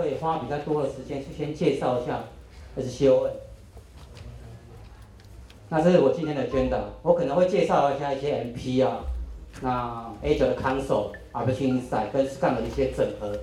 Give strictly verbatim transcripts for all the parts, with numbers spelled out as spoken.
会花比较多的时间去先介绍一下 S C O N。那这是我今天的 agenda， 我可能会介绍一下一些 M P 啊，那 Azure 的 Console、Application Insight 跟 Scrum 的一些整合。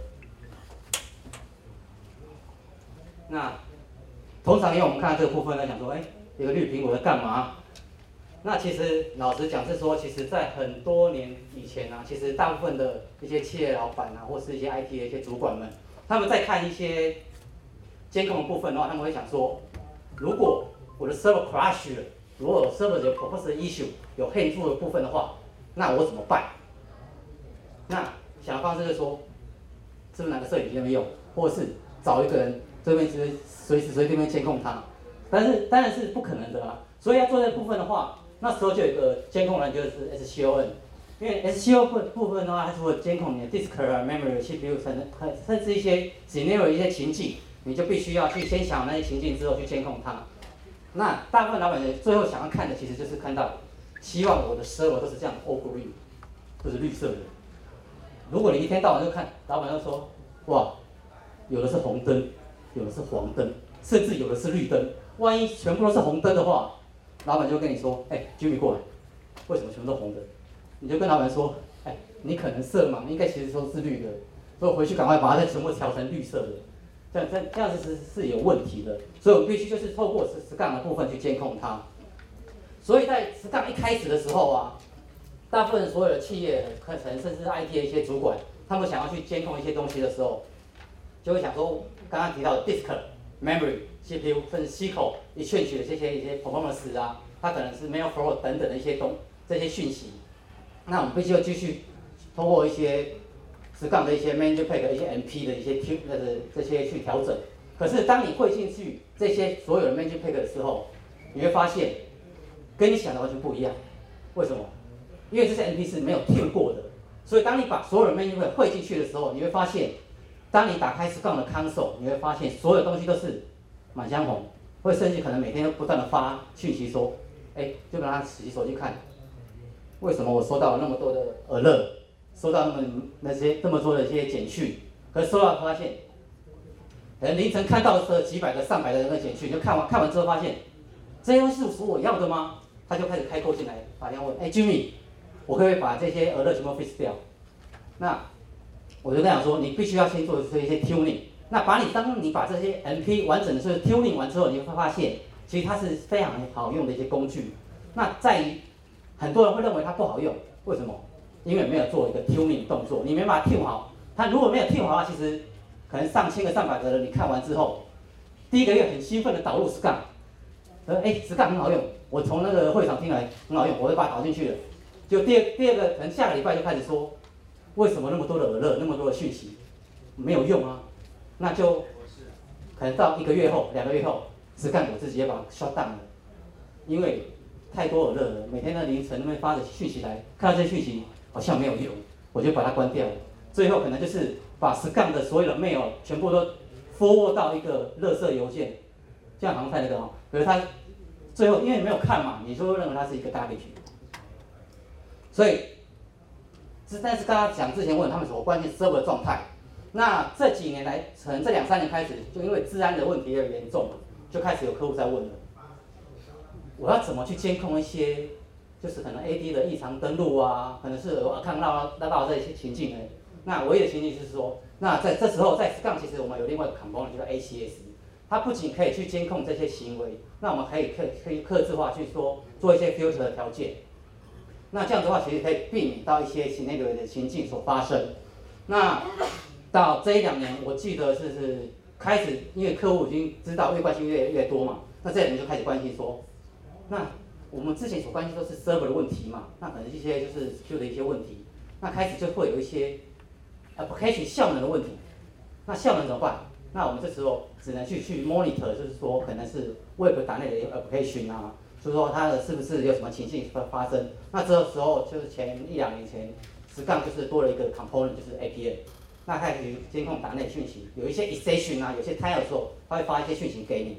那通常因为我们看到这个部分来讲说，哎，一个绿苹果在干嘛？那其实老实讲是说，其实在很多年以前啊，其实大部分的一些企业老板啊，或是一些 I T 的一些主管们，他们在看一些监控的部分的话，他们会想说，如果我的 server crash 了，如果有 server 有 performance issue 有黑住的部分的话，那我怎么办？那想的方式是说，是不是哪个摄影机那边用，或者是找一个人这边随随时随地边监控它？但是当然是不可能的啦。所以要做这部分的话，那时候就有一个监控人就是 S C O N， 因为 S C O N 部分的话，它除了监控你的 disk 啊、memory、C P U 甚甚至一些 scenario 一些情境，你就必须要去先想好那些情境之后去监控它。那大部分老板最后想要看的其实就是看到，希望我的 server 都是这样 all green， 都是绿色的。如果你一天到晚就看，老板就说，哇，有的是红灯，有的是黄灯，甚至有的是绿灯。万一全部都是红灯的话，老板就跟你说，哎 ，Jimmy 过来，为什么全部都红灯？你就跟老板说，哎，你可能色盲，应该其实都是绿的，所以回去赶快把它再全部调成绿色的。这样这样这样子是是有问题的，所以我们必须就是透过 Scrum 的部分去监控它。所以在 Scrum 一开始的时候啊，大部分所有的企业课程甚至 I T 的一些主管，他们想要去监控一些东西的时候，就会想说，刚刚提到的 disk、memory、C P U 甚至 C 口一萃取的这些一些 performance 啊，它可能是 mail flow 等等的一些东这些讯息，那我们必须要继续通过一些Scrum 的一些 manager pack 一些 M P 的一些 Q 呃这些去调整。可是当你汇进去这些所有的 manager pack 的时候，你会发现跟你想的完全不一样。为什么？因为这些 M P 是没有听过的，所以当你把所有的 manager pack 汇进去的时候，你会发现，当你打开 Scrum 的 console， 你会发现所有东西都是满江红，会甚至可能每天都不断的发讯息说，哎，就拿起手机看，为什么我收到了那么多的 alert？收到那么那些这么多的一些简讯，可是收到发现，可能凌晨看到的几百个、上百个人的简讯，就看完看完之后发现，这些东西是我要的吗？他就开始开口进来，打电话问，哎 ，Jimmy， 我可不可以把这些 alert 全部 fix 掉？那我就跟他讲说，你必须要先做这些 tuning。那把你当你把这些 M P 完整的是 tuning 完之后，你会发现，其实它是非常好用的一些工具。那在于很多人会认为它不好用，为什么？因为没有做一个 tuning 动作，你没把它 tune 好。它如果没有 tune 好的话，其实可能上千个、上百个人，你看完之后，第一个月很兴奋的导入 Scrum， 说哎 Scrum 很好用，我从那个会场听来很好用，我就把它导进去了。就第二第二个，可能下个礼拜就开始说，为什么那么多的 alert， 那么多的讯息没有用啊？那就可能到一个月后、两个月后 ，Scrum 我自己也把它 shut down 了，因为太多 alert 了，每天的凌晨那边发的讯息来，看到这些讯息。好像没有用，我就把它关掉了。最后可能就是把 Scrum 的所有的 mail 全部都 forward 到一个垃圾邮件，这样好像太那个哦。可是他最后因为你没有看嘛，你就会认为它是一个 garbage。所以，但是刚刚讲之前问他们所关心 server 的状态，那这几年来，可能这两三年开始，就因为治安的问题越严重，就开始有客户在问了，我要怎么去监控一些？就是可能 A D 的异常登录啊，可能是我看到到到这些情境呢。那唯一的情境是说，那在这时候在 Scrum 其实我们有另外一个 component 叫 A C S， 它不仅可以去监控这些行为，那我们可以可可以客制化去说做一些 filter 的条件。那这样子的话，其实可以避免到一些 scenario 的情境所发生。那到这一两年，我记得是是开始，因为客户已经知道越关心越越多嘛，那这两年就开始关心说，那我们之前所关心都是 server 的问题嘛，那可能一些就是 security 的一些问题，那开始就会有一些 application 效能的问题。那效能怎么办？那我们这时候只能去去 monitor， 就是说可能是 web 打内的 application 啊，就是说它的是不是有什么情境发生？那这个时候就是前一两年前 ，Scrum 就是多了一个 component， 就是 A P M， 那开始监控打内讯息，有一些 exception 啊，有些 time 的时候，它会发一些讯息给你。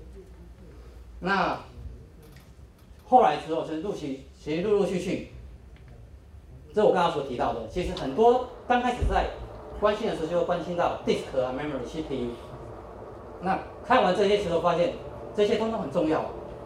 那后来之后就是陆续，其实陆陆续续，这我刚刚所提到的，其实很多刚开始在关心的时候就会关心到 disk 啊、memory、C P U。那看完这些之后，发现这些通通很重要。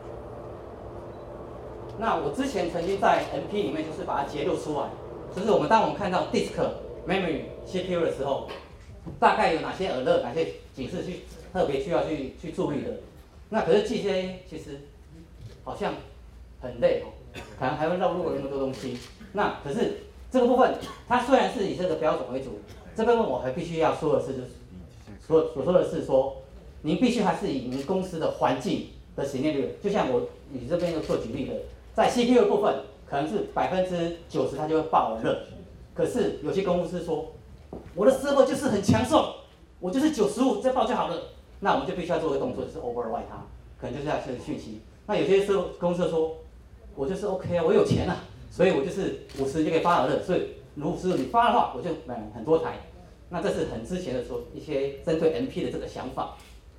那我之前曾经在 M P 里面就是把它揭露出来，就是我们当我们看到 disk、memory、C P U 的时候，大概有哪些 alert、哪些警示去特别需要去去注意的。那可是记这些其实好像很累哦，可能还会绕路了那么多东西。那可是这个部分，它虽然是以这个标准为主，这部分我还必须要说的是，就是所所说的是说，您必须还是以您公司的环境的实验率，就像我你这边有做举例的，在 C P U 的部分，可能是百分之九十它就会爆了热，可是有些公司说，我的 server 就是很强壮，我就是九十五再爆就好了，那我们就必须要做个动作，就是 override 它，可能就是要这个讯息。那有些时候公司说，我就是 OK 啊，我有钱啊，所以我就是五十就可以发好热，所以如果是你发的话，我就买很多台。那这是很之前的说一些针对 M P 的这个想法。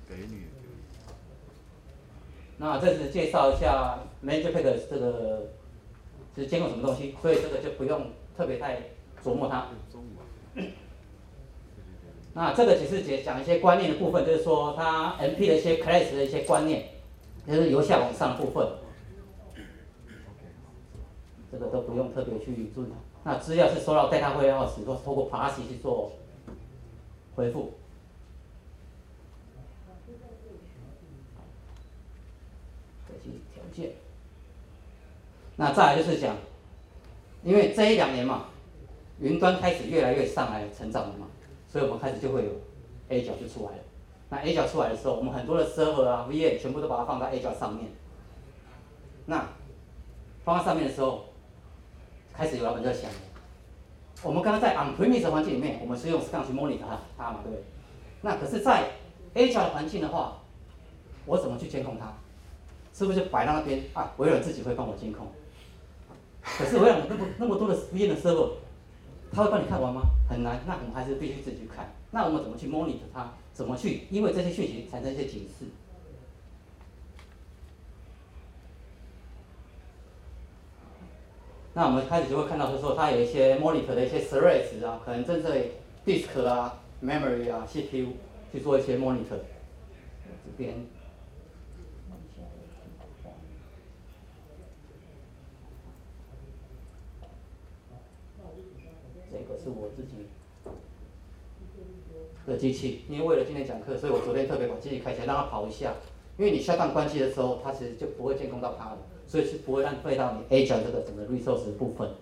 那这是介绍一下 Manager Pack 这个是监控什么东西，所以这个就不用特别太琢磨它。那这个只是讲一些观念的部分，就是说它 M P 的一些 class 的一些观念，就是由下往上的部分。这个都不用特别去注意。那资料是收到 data warehouse，或透过 Parse 去做回复。这些条件。那再来就是讲，因为这一两年嘛，云端开始越来越上来成长了嘛，所以我们开始就会有 A 角就出来了。那 A 角出来的时候，我们很多的 server 啊、V M 全部都把它放到 A 角上面。那放在上面的时候，开始有老板在想，我们刚刚在 on-premise 的环境里面，我们是用 scan 去 monitor 它嘛，对不对？那可是，在 A 角的环境的话，我怎么去监控它？是不是就摆到那边啊？微软自己会帮我监控。可是微软那么那么多的 V M 的 server， 他会帮你看完吗？很难，那我们还是必须自己去看。那我们怎么去 monitor 它？怎么去因为这些讯息产生一些警示？那我们开始就会看到，就是说它有一些 monitor 的一些 threads 啊，可能针对 disk 啊、memory 啊、C P U 去做一些 monitor。这边，这个是我自己的机器，因为为了今天讲课，所以我昨天特别把机器开起来，让它跑一下。因为你下档关机的时候，它其实就不会监控到它了，所以是不会浪费到你 A 角这个整个 resource 的部分。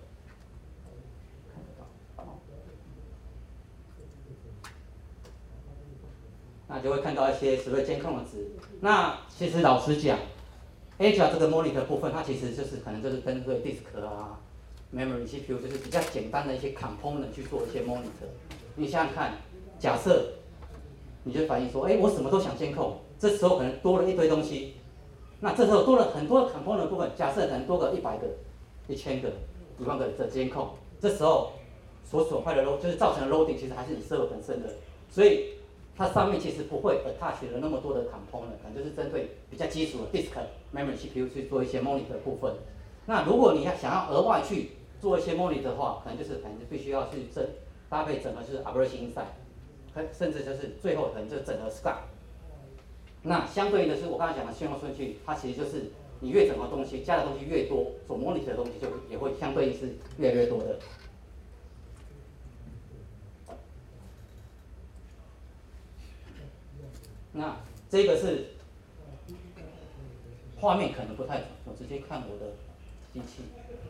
那就会看到一些所谓监控的值。那其实老实讲 ，A 角这个 monitor 部分，它其实就是可能就是针对 disk 啊、memory、C P U， 就是比较简单的一些 component 去做一些 monitor。你想想看，假设你就反映说，哎，我什么都想监控，这时候可能多了一堆东西。那这时候多了很多 component 的部分，假设可能多个一百个、一千个、一万个的监控，这时候所损坏的 load 就是造成的 loading，其实还是你 server 本身的，所以它上面其实不会 attach 了那么多的 component， 可能就是针对比较基础的 disk、memory、C P U 去做一些 monitor 的部分。那如果你要想要额外去做一些 monitor 的话，可能就是可能就必须要去整搭配整合，就是 operation inside， 甚至就是最后可能就是整合 scan。那相对应的是我刚才讲的信号顺序，它其实就是你越整合东西，加的东西越多，所 monitor 的东西就也会相对应是越来越多的。那这个是画面可能不太准，我直接看我的机器。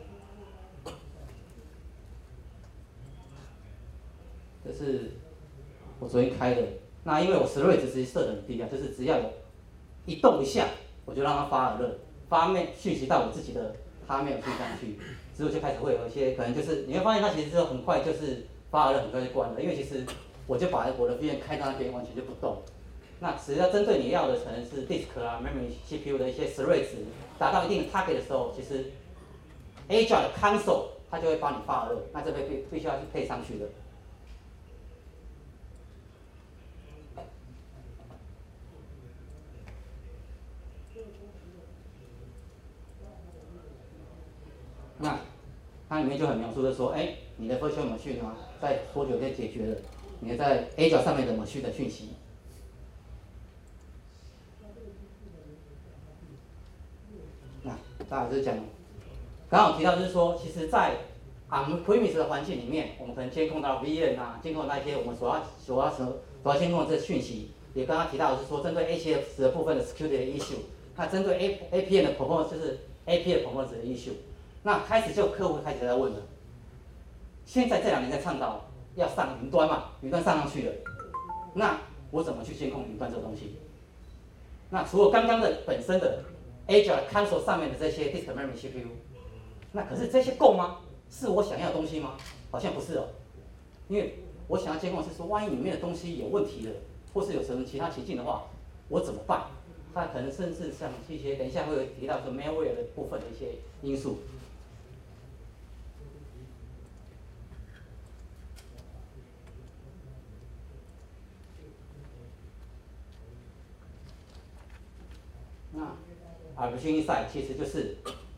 这是我昨天开的。那因为我 thread 直接设的很低啊，就是只要有一动一下，我就让它发 alert， 发面讯息到我自己的 Hotmail 信箱去，之后就开始会有一些可能就是你会发现它其实是很快就是发 alert 很快就关了，因为其实我就把我的 V M 开到那边完全就不动。那只要针对你要的可能是 disk 啊、memory、C P U 的一些 threads 达到一定的 target 的时候，其实 A 角的 console 它就会帮你发 alert， 那这边必必须要去配上去的。那它里面就很描述的说，哎，你的 virtual machine 啊，在多久可以解决的？ 你在 A 角上面的 machine 的讯息。那大家就是讲，刚刚我提到就是说，其实在 on-premise 的环境里面，我们可能监控到 V N 啊，监控到一些我们所要所要所所要监控的这个讯息。也刚刚提到的是说，针对 A C F 的部分的 security 的 issue， 那针对 A A P M 的 performance 就是 A P 的 performance 的 issue， 那开始就客户开始在问了。现在这两年在倡导要上云端嘛，云端上上去了，那我怎么去监控云端这个东西？那除了刚刚的本身的 Azure console 上面的这些 disk memory C P U， 那可是这些够吗？是我想要的东西吗？好像不是哦，因为我想要监控的是说，万一里面的东西有问题了。或是有什么其他情境的话，我怎么办？它可能甚至像一些等一下会有提到说 malware 的部分的一些因素。那 Application Insight 其实就是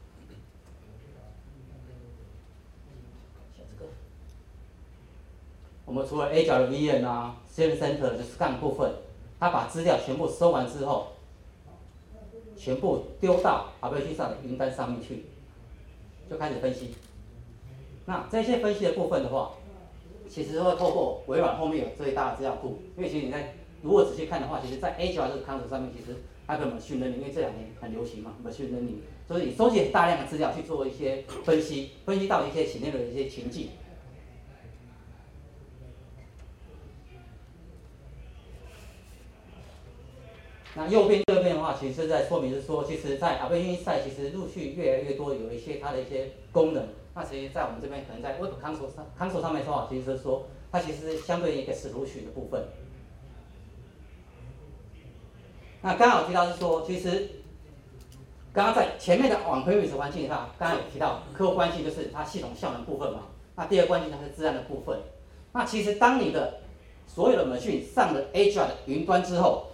我们除了 A 角的 V N 啊 ，Service Center 就是 scan 部分，它把资料全部收完之后，全部丢到 Application 上的云端上面去，就开始分析。那这些分析的部分的话，其实会透过微软后面有最大的资料库，因为其实你在如果仔细看的话，其实在 Azure 这个 console 上面，其实它跟 machine learning， 因为这两年很流行嘛 ，machine learning， 所以你收集大量的资料去做一些分析，分析到一些企内的一些情境。那右边这边的话，其实是在说明是说，其实，在 Application Insight 其实陆续越来越多有一些它的一些功能。那其实，在我们这边可能在 Web Console 上 Console 上面的话，其实是说它其实是相对一个 solution 的部分。那刚好提到是说，其实刚刚在前面的网 premise 环境上，刚刚有提到客户关系就是它系统效能部分嘛。那第二关系它是自然的部分。那其实当你的所有的 machine 上了 Azure 的云端之后，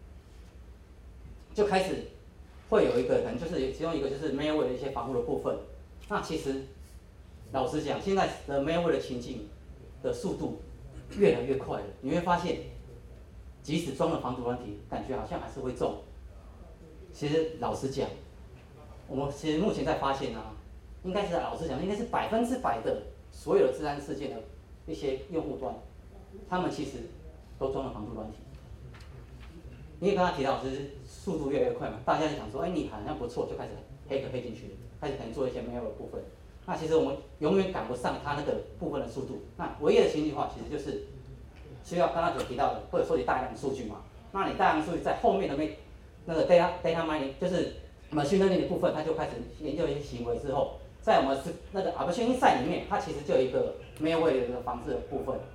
就开始会有一个可能就是其中一个就是 malware 的一些防护的部分。那其实老实讲，现在的 malware 的情境的速度越来越快了。你会发现，即使装了防毒软体，感觉好像还是会中。其实老实讲，我们其实目前在发现啊，应该是老实讲，应该是百分之百的所有的治安事件的一些用户端，他们其实都装了防毒软体。因为刚刚提到，就是速度越来越快嘛，大家就想说，哎，你好像不错，就开始黑客黑进去了，开始可能做一些 malware 的部分。那其实我们永远赶不上它那个部分的速度。那唯一的情景的话，其实就是需要刚刚所提到的，会有收集大量的数据嘛。那你大量数据在后面的那那个 data data mining， 就是machine learning 的部分，它就开始研究一些行为之后，在我们是那个 Application Insight 里面，它其实就有一个 malware 的防治的部分。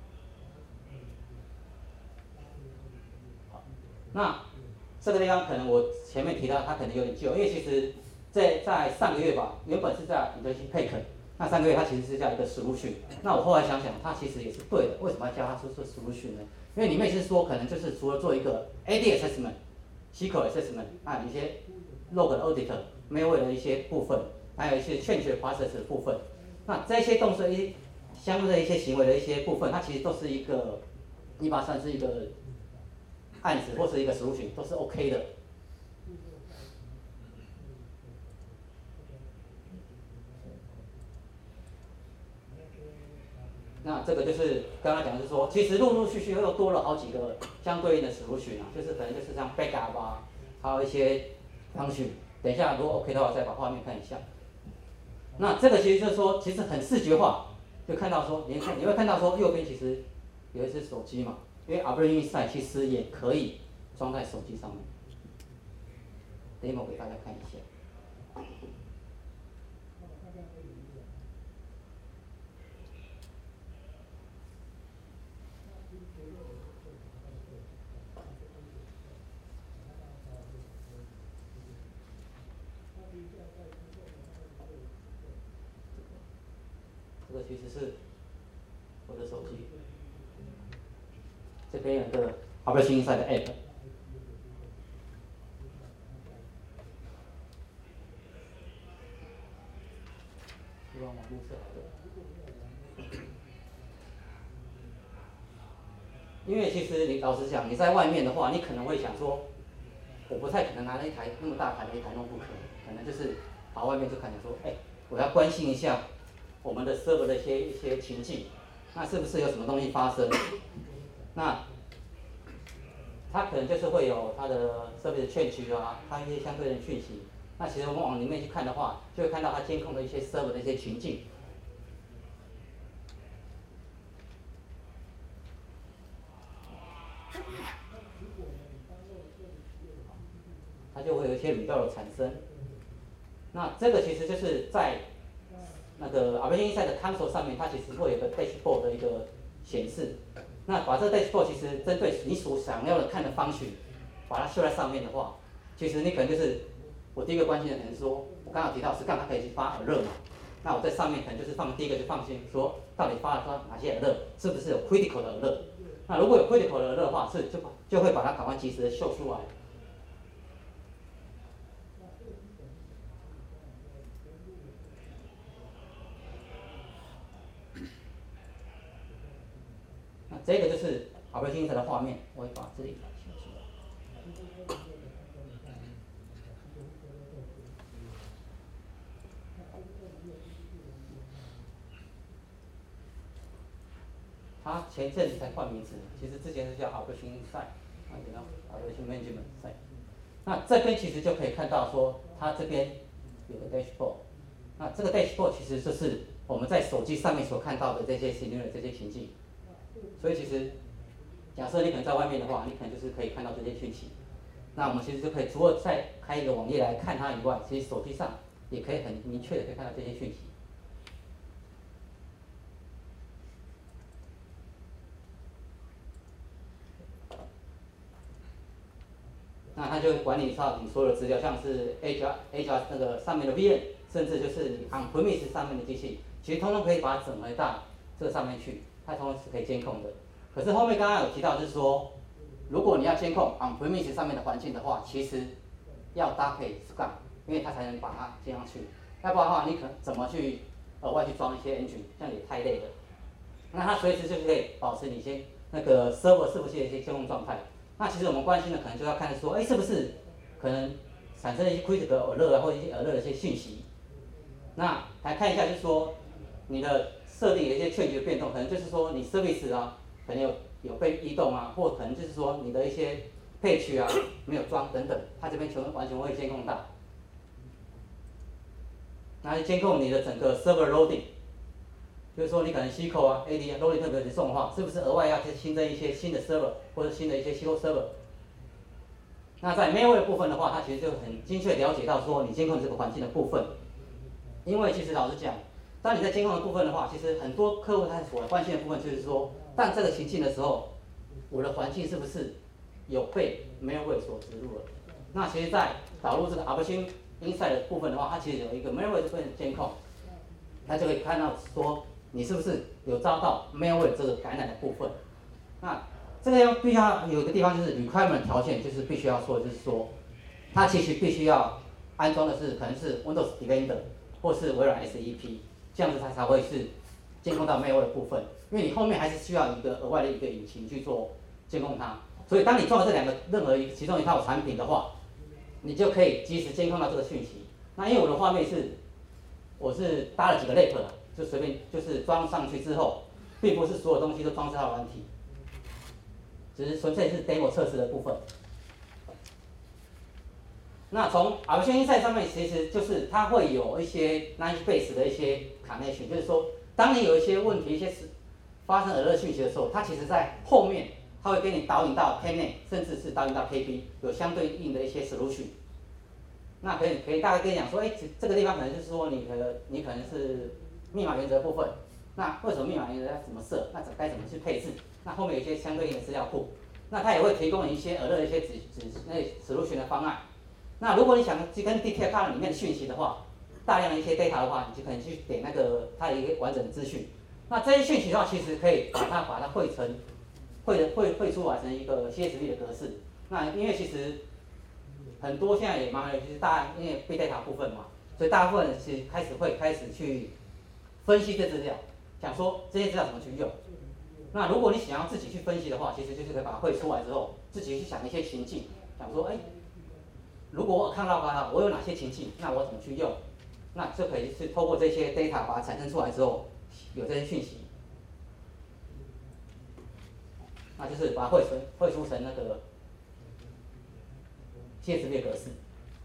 那这个地方可能我前面提到它可能有点旧，因为其实在在上个月吧，原本是在 Intelligent Peak， 那上个月它其实是叫一个 solution。那我后来想想，它其实也是对的，为什么要叫它说是 solution 呢？因为里面是说可能就是除了做一个 A D assessment、S Q L assessment， 啊，一些 log 的 audit、malware 的一些部分，还有一些 change process 的部分，那这些动作一相关的一些行为的一些部分，它其实都是一个，你把它算是一个案子或是一个 solution 都是 OK 的。那这个就是刚刚讲的是说，其实陆陆续续又多了好几个相对应的 solution 啊，就是可能就是像 backup 啊，还有一些 function。等一下如果 OK 的话，再把画面看一下。那这个其实就是说，其实很视觉化，就看到说，你看你会看到说右边其实有一只手机嘛，因为 Application Insight 其实也可以装在手机上面。demo 给大家看一下。这个其实是我的手机，这边有个 Application Insight 的 App。希望网络是好的。 因为其实你老实讲，你在外面的话，你可能会想说，我不太可能拿了一台那么大台的一台 notebook，可能就是跑外面就看见说，哎，我要关心一下我们的 server 的一些一些情境，那是不是有什么东西发生？那它可能就是会有它的 server 的劝区啊，它一些相对的讯息。那其实我们往里面去看的话，就会看到它监控的一些 server 的一些情境。它就会有一些语调的产生。那这个其实就是在那个 Operation Insight 的 console 上面，它其实会有一个 dashboard 的一个显示。那把这个 dashboard 其实针对你所想要的看的方式，把它秀在上面的话，其实你可能就是我第一个关心的可能是说，我刚刚提到是干嘛可以去发 alert 嘛？那我在上面可能就是放第一个就放心说，到底发了哪些 alert，是不是有 critical 的 alert？ 那如果有 critical 的 alert 的话，是就就会把它赶快及时的秀出来。那这个就是 Operation Insight 的画面，我会把这里写出来。它前阵子才换名字，其实之前是叫 Operation Insight， 啊，然后 Operation Management Insight。那这边其实就可以看到说，它这边有个 dashboard。那这个 dashboard 其实就是我们在手机上面所看到的这些 scenario 这些情境。所以其实，假设你可能在外面的话，你可能就是可以看到这些讯息。那我们其实就可以除了再开一个网页来看它以外，其实手机上也可以很明确的可以看到这些讯息。那它就会管理到你所有的资料，像是 H R H R 那个上面的 V M， 甚至就是你 on-premise 上面的机器，其实通通可以把它整合到这个上面去，它通通是可以监控的。可是后面刚刚有提到，就是说，如果你要监控 on-premise 上面的环境的话，其实要搭配 Scrum， 因为它才能把它接上去。要不然的话，你可能怎么去额外去装一些 engine， 这样也太累了。那它随时就可以保持你先那个 server 是不是有一些监控状态。那其实我们关心的可能就要看说，哎，是不是可能产生了一些 critical alert 或者一些 alert 的一些讯息。那来看一下，就是说你的设定有一些确局的变动，可能就是说你 service 啊，可能有有被移动啊，或可能就是说你的一些配区啊没有装等等，它这边全完全会监控到。那监控你的整个 server loading。就是说，你可能 S Q L 啊、A D 啊 loading 特别重的话，是不是额外要新增一些新的 server 或者新的一些 S Q L server？ 那在 malware 的部分的话，它其实就很精确了解到说你监控这个环境的部分。因为其实老实讲，当你在监控的部分的话，其实很多客户他所关心的部分就是说，当这个情境的时候，我的环境是不是有被 malware 所植入了？那其实，在导入这个 Operation Insight 的部分的话，它其实有一个 malware 这份监控，它就可以看到说。你是不是有遭到 malware 这个感染的部分？那这个要必须要有一个地方就是 requirement 条件，就是必须要说，就是说，它其实必须要安装的是可能是 Windows Defender 或是微软 S E P， 这样子它才会是监控到 malware 的部分。因为你后面还是需要一个额外的一个引擎去做监控它。所以当你装了这两个任何一其中一套产品的话，你就可以及时监控到这个讯息。那因为我的画面是，我是搭了几个 lab 了。就随便就是装上去之后，并不是所有东西都装这套软体，只是纯粹是 demo 测试的部分。那从 Operation Insight 上面，其实就是它会有一些 knowledge base 的一些 connection， 就是说，当你有一些问题、一些发生 alert 讯息的时候，它其实在后面，它会给你导引到 K N A， 甚至是导引到 K B， 有相对应的一些 solution。那可以可以大概跟你讲说，哎，这个地方可能就是说你可你可能是密码原则部分，那为什么密码原则要怎么设？那该怎么去配置？那后面有一些相对应的资料库，那它也会提供一些额外的一些指指那 solution 的方案。那如果你想去跟 detail card 里面的讯息的话，大量的一些 data 的话，你就可能去点那个它的一个完整的资讯。那这些讯息的话，其实可以把它把它汇成汇汇汇出来成一个 C S V 的格式。那因为其实很多现在也蛮尤其是大因为 big data 部分嘛，所以大部分人其实开始会开始去分析这资料，想说这些资料怎么去用。 那如果你想要自己去分析的话，其实就是可以把它绘出来之后，自己去想一些情境，想说，哎，如果我看到它，我有哪些情境，那我怎么去用？那就可以是透过这些 data 把它产生出来之后，有这些讯息，那就是把它绘成绘出成那个谢字列格式。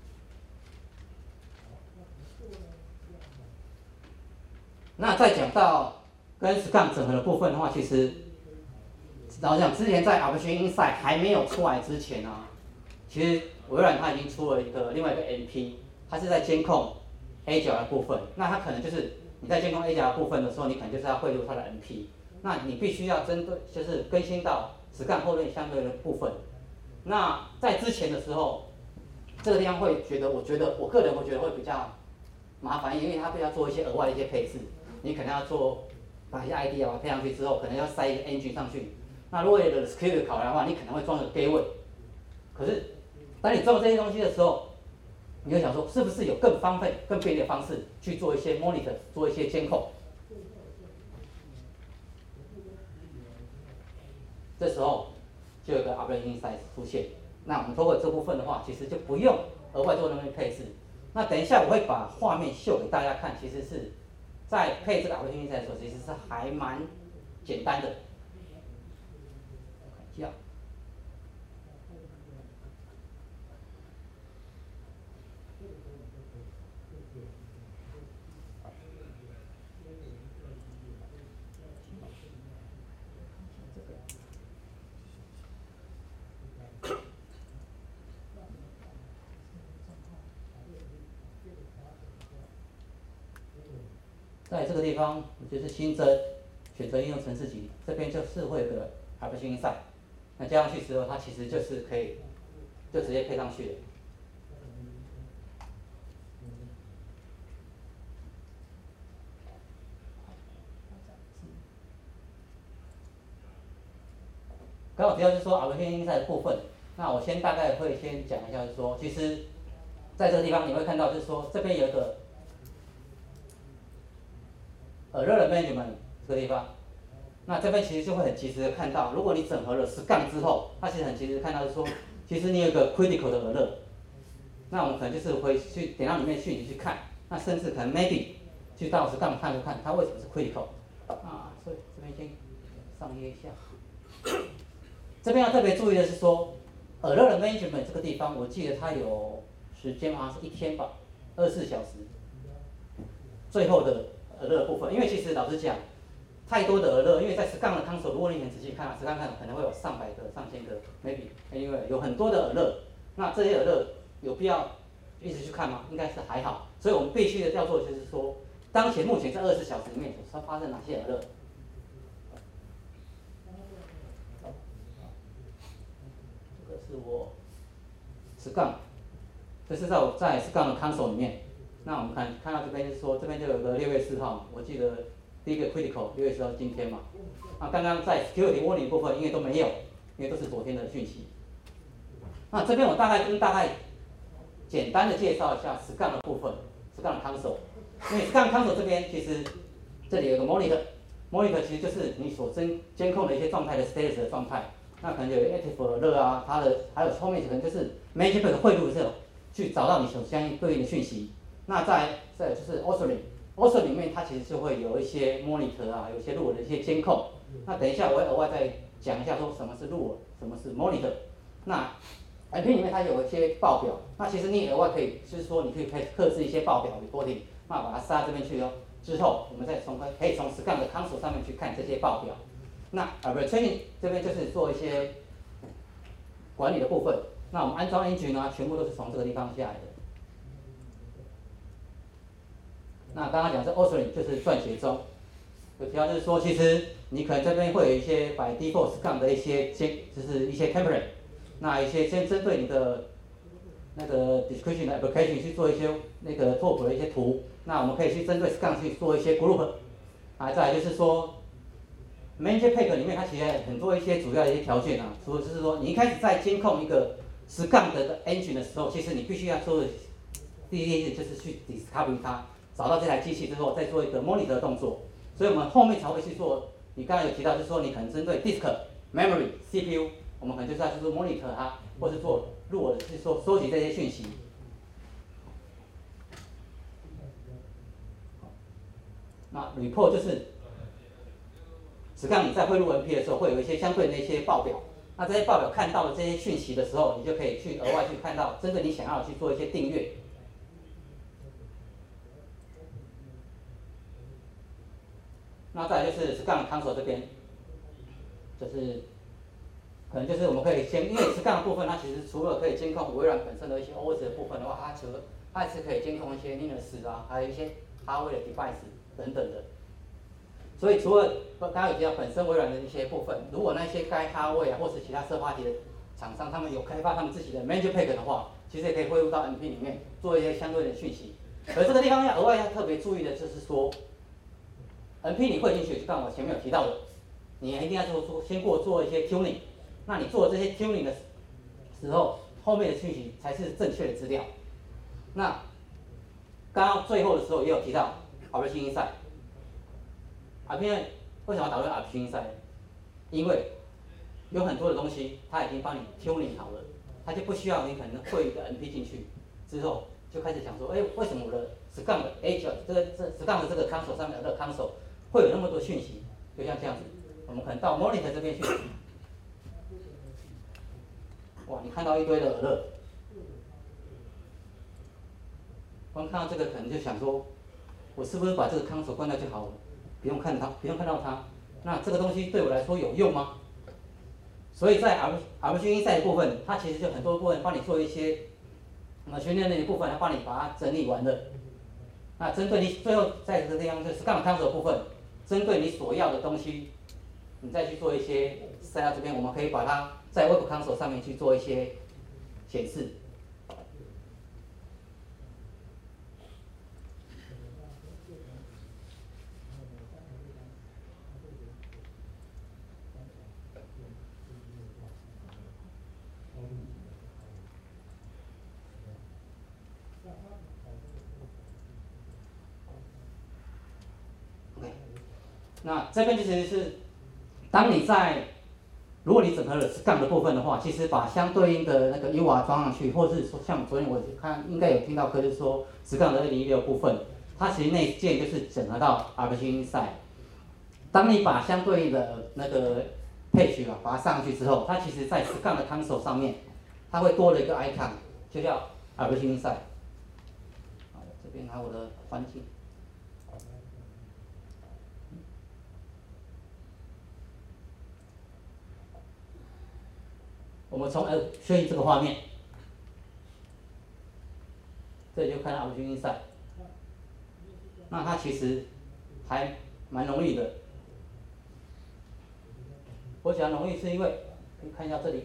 那再讲到跟 S C A N 整合的部分的话，其实老实讲，之前在 Application Insight 还没有出来之前啊，其实微软它已经出了一个另外一个 M P， 它是在监控 A 角的部分。那它可能就是你在监控 A 角的部分的时候，你可能就是要汇入它的 M P， 那你必须要针对就是更新到 S C A N 后面相对的部分。那在之前的时候，这个地方会觉得，我觉得我个人会觉得会比较麻烦，因为它必须要做一些额外的一些配置，你可能要做把一些 I D 啊配上去之后，可能要塞一个 engine 上去。那如果有 security 考量的话，你可能会装个 gateway。可是当你做这些东西的时候，你会想说，是不是有更方便、更便利的方式去做一些 monitor， 做一些监控？这时候就有个 Application Insight 出现。那我们通过这部分的话，其实就不用额外做那些配置。那等一下我会把画面秀给大家看，其实是在配这个 Application Insight 的时候，其实是还蛮简单的。看一下。在这个地方，就是新增选择应用程式集，这边就是会有个 Application Insight， 那加上去之后，它其实就是可以就直接配上去了。刚好提到就是说 Application Insight 的部分，那我先大概会先讲一下，就是说，其实在这个地方你会看到，就是说这边有一个 Alert Management 这个地方，那这边其实就会很及时的看到，如果你整合了 S C A N 之后，它其实很及时的看到，就是说，其实你有一个 critical 的 alert， 那我们可能就是会去点到里面讯息去看，那甚至可能 maybe 去到 S C A N 看一看它为什么是 critical， 啊，所以这边先上页一下。这边要特别注意的是说 ，Alert Management 这个地方，我记得它有时间好像是一天吧，二十四小时，最后的 alert 部分，因为其实老实讲，太多的 alert， 因为在 S C A N 的 console， 如果你很仔细看 ，S C A N 可能会有上百个、上千个 ，maybe anyway 有很多的 alert， 那这些 alert 有必要一直去看吗？应该是还好，所以我们必须的要做的就是说，当前目前在二十四小时里面所发生哪些 alert。这个是我 S C A N， 这是在我在 S C A N 的 console 里面。那我们看看到这边就是说，这边就有个六月四号，我记得第一个 critical 六月四号今天嘛。那刚刚在 security warning 部分，因为都没有，因为都是昨天的讯息。那这边我大概跟大概简单的介绍一下 S C A N 的部分 ，S C A N 的 console。因为 S C A N console 这边其实这里有一个 monitor，monitor 其实就是你所监监控的一些状态的 status 的状态。那可能有 active alert 啊，它的还有后面可能就是 management 的汇入的时候，去找到你所相应对应的讯息。那再再就是 Authoring，Authoring 里面它其实就会有一些 monitor 啊，有一些入的一些监控。那等一下我会额外再讲一下说什么是入，什么是 monitor。那 M P 里面它有一些报表，那其实你额外可以就是说你可以可以克制一些报表 reporting， 那把它塞到这边去哦。之后我们再从可以从 S C A N 的 console 上面去看这些报表。那 Retraining 这边就是做一些管理的部分。那我们安装 engine 呢，全部都是从这个地方下来的。那刚刚讲是 Authoring 就是撰写中，有提到就是说，其实你可能这边会有一些 by default S C A N 的一些监，就是一些 template， 那一些先针对你的那个 description 的 application 去做一些那个拓扑的一些图，那我们可以去针对 S C A N 去做一些 group， 啊，再来就是说 ，Manage Pack 里面它其实很多一些主要的一些条件啊，除了就是说你一开始在监控一个 S C A N 的 engine 的时候，其实你必须要做的第一件事就是去 discover 它。找到这台机器之后，再做一个 monitor 的动作，所以我们后面才会去做你刚才有提到，就是说你可能针对 disk、memory、C P U， 我们可能就是要去做 monitor 它，或是做入我的，就是说收集这些讯息。那 report 就是，只看你在汇入 N P 的时候，会有一些相对的一些报表。那这些报表看到了这些讯息的时候，你就可以去额外去看到，针对你想要的去做一些订阅。那再来就是 Scan Console 这边，就是可能就是我们可以先，因为 Scan 部分它其实除了可以监控微软本身的一些 O S 的部分的话，它除了它也是可以监控一些 Linux 啊，还有一些 hardware 的 device 等等的。所以除了刚刚有提到本身微软的一些部分，如果那些该hardware啊或是其他奢华体的厂商，他们有开发他们自己的 Major Pack 的话，其实也可以汇入到 N P 里面做一些相对的讯息。而这个地方要额外要特别注意的就是说 ，N P 你汇进去，就像我前面有提到的，你一定要做做先过做一些 tuning。那你做这些 tuning 的时候，后面的讯息才是正确的资料。那刚刚最后的时候也有提到 Operation Insight。R P M 为什么要导入 R P M Insight？ 因为有很多的东西它已经帮你 tuning 好了，它就不需要你可能汇一个 N P 进去，之后就开始想说，哎，为什么我的 Scan 的 Edge 这个这 Scan 的这个 console 上面的这个 console 会有那么多讯息？就像这样子，我们可能到 Monitor 这边去，哇，你看到一堆的 alert， 光看到这个可能就想说，我是不是把这个 console 关掉就好了？不用看它，不用看到它，那这个东西对我来说有用吗？所以在 R R P Insight 的部分，它其实就很多部分帮你做一些，呃，训练的部分，它帮你把它整理完了。那针对你最后在这个地方就是 Scan Console 的部分，针对你所要的东西，你再去做一些 set up 这边，我们可以把它在 Web Console 上面去做一些显示。那这边其实是，当你在，如果你整合了 Scan 的部分的话，其实把相对应的那个 U R 装上去，或者是说像昨天我看应该有听到，就是说 Scan 的二零一六部分，它其实那一件就是整合到 R P Insight。当你把相对应的那个 page 啊，把它上去之后，它其实在 Scan 的 console 上面，它会多了一个 icon， 就叫 R P Insight。好，这边拿我的环境。我们从呃学习这个画面，这里就看到 R P Insight。那它其实还蛮容易的。我讲容易是因为，可以看一下这里，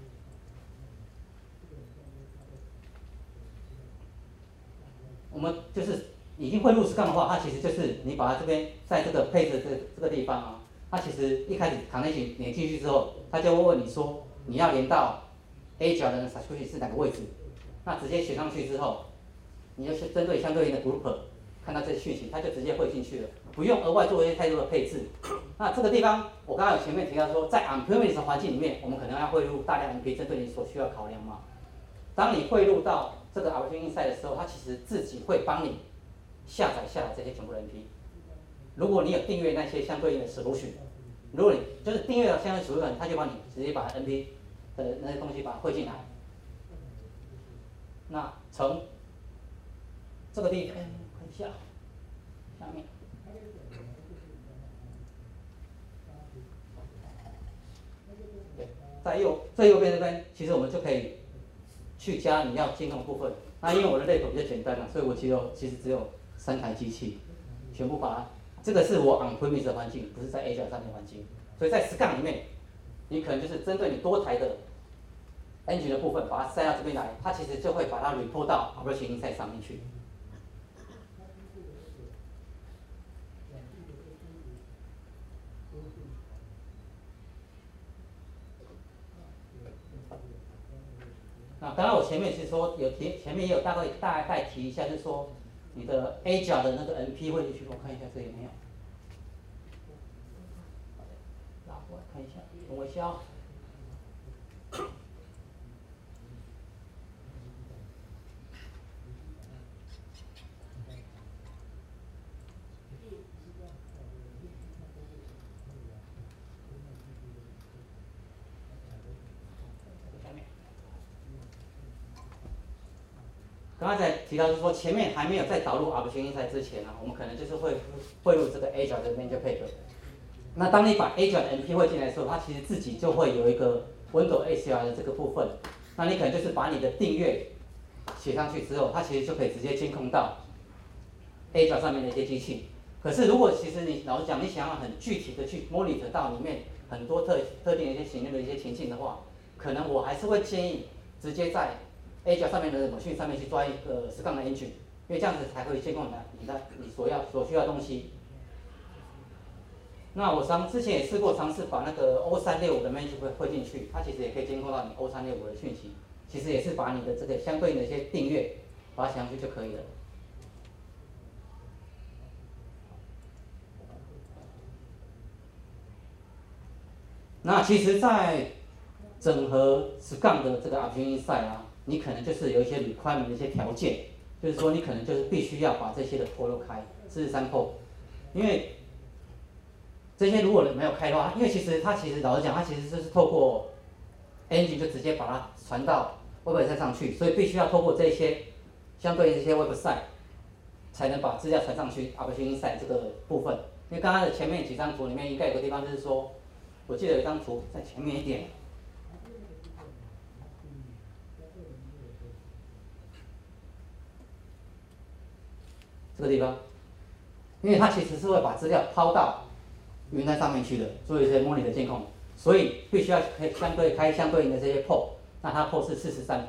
我们就是已经汇入 Scan 的话，它其实就是你把它这边在这个配置这这个地方啊，它其实一开始 connection 连进去之后，它就会问你说你要连到 A 角的 subscription 是哪个位置，那直接选上去之后，你就是针对相对应的 group 看到这些讯息，它就直接汇进去了，不用额外做一些太多的配置。那这个地方我刚刚有前面提到说，在 on-premise 的环境里面，我们可能要汇入大量 N P， 针对你所需要考量嘛。当你汇入到这个 R P Insight 的时候，它其实自己会帮你下载下来这些全部的 N P。如果你有订阅那些相对应的 solution， 如果你就是订阅了相关 solution， 它就帮你直接把 N P 的那些东西把它汇进来。那从这个地方看一下下面。在右最右边这边，其实我们就可以去加你要监控的部分。那因为我的类口比较简单了，所以我只有其实只有三台机器，全部把它。这个是我 on-premise 的环境，不是在 Azure 上面环境。所以在 Scan 里面，你可能就是针对你多台的 engine 的部分，把它塞到这边来，它其实就会把它 report 到 Operation Insight 上面去。那刚刚我前面是说有提，前面也有大概大概提一下，就是说你的 A 角的那个 N P 会进去，我看一下这里没有。 我来看一下，等我一下哦。刚才在提到就是说，前面还没有在导入 Option Insight 之前呢、啊，我们可能就是会汇入这个 Agile 的 Manager Pack。那当你把 Agile 的 M P 汇进来的时候，它其实自己就会有一个 Windows A C R 的这个部分。那你可能就是把你的订阅写上去之后，它其实就可以直接监控到 Agile 上面的一些机器。可是如果其实你老实讲，你想要很具体的去 monitor 到里面很多特特定的一些行动的一些情境的话，可能我还是会建议直接在 Agile 上面的 machine 上面去抓一个十杠的 engine， 因为这样子才会监控你的你所要所需要的东西。那我尝之前也试过尝试把那个 O 三六五的 manage 汇进去，它其实也可以监控到你 O 三六五的讯息，其实也是把你的这个相对应的一些订阅把它写上去就可以了。那其实，在整合 Scrum 的这个 Option Insight 啊，你可能就是有一些 requirement 的一些条件，就是说你可能就是必须要把这些的 port 都开，四十三 port， 因为这些如果没有开的话，因为其实它其实老实讲，它其实就是透过 engine 就直接把它传到 website 上去，所以必须要透过这些相对应的这些 website 才能把资料传上去 Option Insight 这个部分。因为刚刚的前面几张图里面应该有个地方就是说，我记得有一张图在前面一点。这个地方，因为它其实是会把资料抛到云端上面去的，做一些模拟的监控，所以必须要开相对开相对应的这些 port， 那它 port 是四十三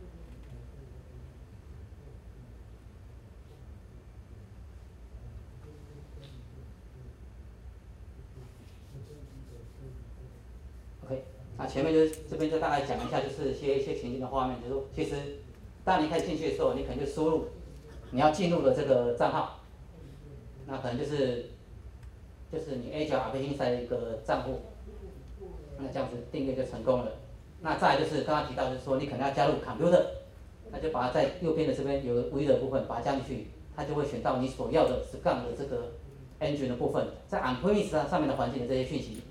port。OK， 那前面就是这边就大概讲一下，就是一些一些情境的画面，就是说，其实当你开始进去的时候，你可能就输入你要进入的这个账号，那可能就是就是你 Agile Option Insight 的一个账户，那这样子订阅就成功了。那再来就是刚刚提到，就是说你可能要加入 Computer， 那就把它在右边的这边有个 V 的部分把它加进去，它就会选到你所要的 Scrum 的这个 Engine 的部分，在 On-premise 上面的环境的这些讯息。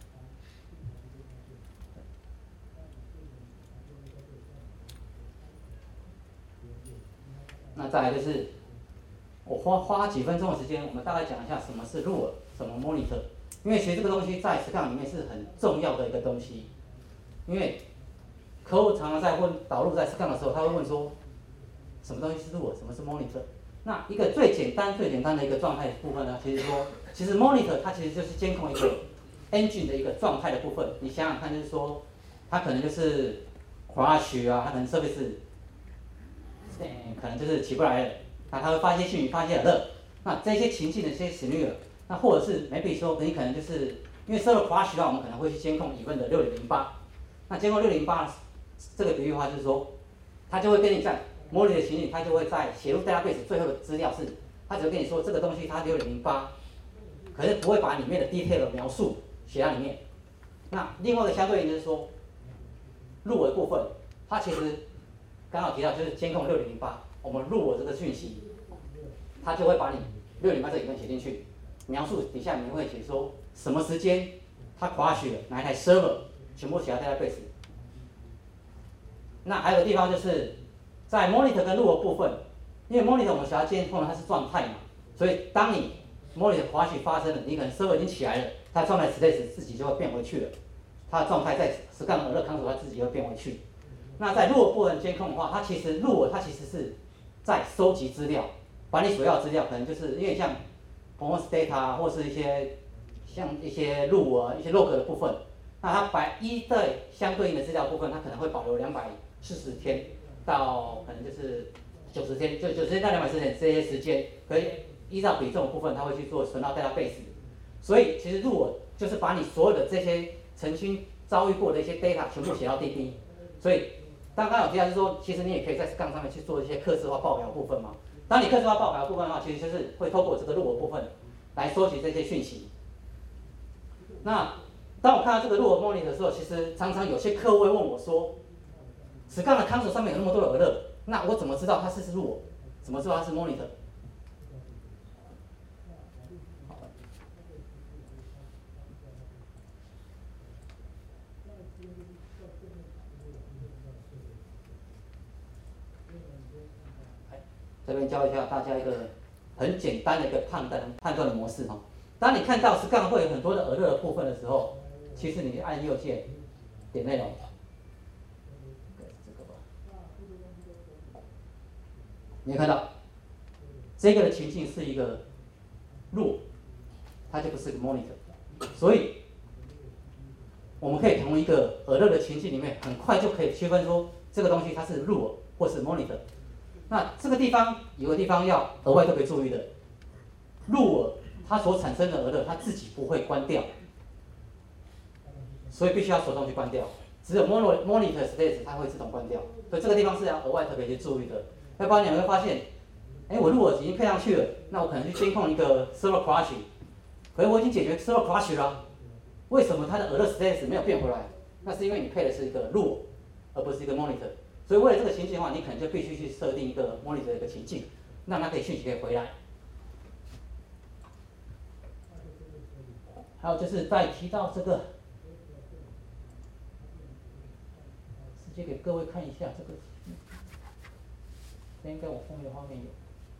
那再来就是，我花花几分钟的时间，我们大概讲一下什么是 Rule， 什么 Monitor， 因为其实这个东西在 Scrum 里面是很重要的一个东西，因为客户常常在问导入在 Scrum 的时候，他会问说，什么东西是 Rule， 什么是 Monitor？ 那一个最简单最简单的一个状态的部分呢，其实说，其实 Monitor 它其实就是监控一个 engine 的一个状态的部分。你想想看，就是说，它可能就是 crash 啊，它可能 service。嗯，可能就是起不来了，那它会发一些讯息，发一些 alert， 那这些情境的这些 scenario， 那或者是 maybe 说你可能就是因为 server crash 的话，我们可能会去监控 event 的六点零八，那监控六点零八这个比喻的话就是说，它就会跟你在模拟的情景，它就会在写入 database 最后的资料是，它只会跟你说这个东西它六点零八，可是不会把里面的 detail 的描述写在里面。那另外一个相对应就是说，入围部分，它其实刚好提到就是监控六点零八，我们入我这个讯息，它就会把你六点零八这里面写进去，描述底下你会写说什么时间它 crash 了，哪一台 server， 全部写在 database。那还有个地方就是在 monitor 跟入我部分，因为 monitor 我们想要监控它是状态嘛，所以当你 monitor crash 发生了，你可能 server 已经起来了，它状态 state 自己就会变回去了，它的状态在 Scrum alert console 它自己会变回去。那在入我部分监控的话，它其实入我它其实是在收集资料，把你所要的资料，可能就是因为像 performance data 或是一些像一些入我一些 log 的部分，那它把一对相对应的资料部分，它可能会保留两百四十天到可能就是九十天，就九十天到两百四十天这些时间，可以依照比重的部分，它会去做存到 database。所以其实入我就是把你所有的这些曾经遭遇过的一些 data 全部写到 D B， 所以刚刚有提到就是说，其实你也可以在 Scrum 上面去做一些客制化报表部分嘛。当你客制化报表部分的话，其实就是会透过这个入我部分来收集这些讯息。那当我看到这个入耳 monitor 的时候，其实常常有些客户会问我说 ，Scan 的 console 上面有那么多的 alert， 那我怎么知道它是是入耳？怎么知道它是 monitor？ 这边教一下大家一个很简单的一个判断判断的模式哈。当你看到 Scan 会有很多的 alert 的部分的时候，其实你按右键点内容，你会看到这个的情境是一个入，它就不是个 monitor， 所以我们可以从一个 alert 的情境里面很快就可以区分出这个东西它是入或是 monitor。那这个地方有个地方要额外特别注意的，入耳它所产生的 alert 它自己不会关掉，所以必须要手动去关掉。只有 monitor status 它会自动关掉，所以这个地方是要额外特别去注意的。要不然你会发现，哎，我入耳已经配上去了，那我可能去监控一个 server crash， 可是我已经解决 server crash 了，为什么它的 alert status 没有变回来？那是因为你配的是一个入耳，而不是一个 monitor。所以为了这个情境的话，你可能就必须去设定一个 monitor 的一个情境，让它可以讯息可以回来。还有就是再提到这个，直接给各位看一下这个，这应该我后面画面有。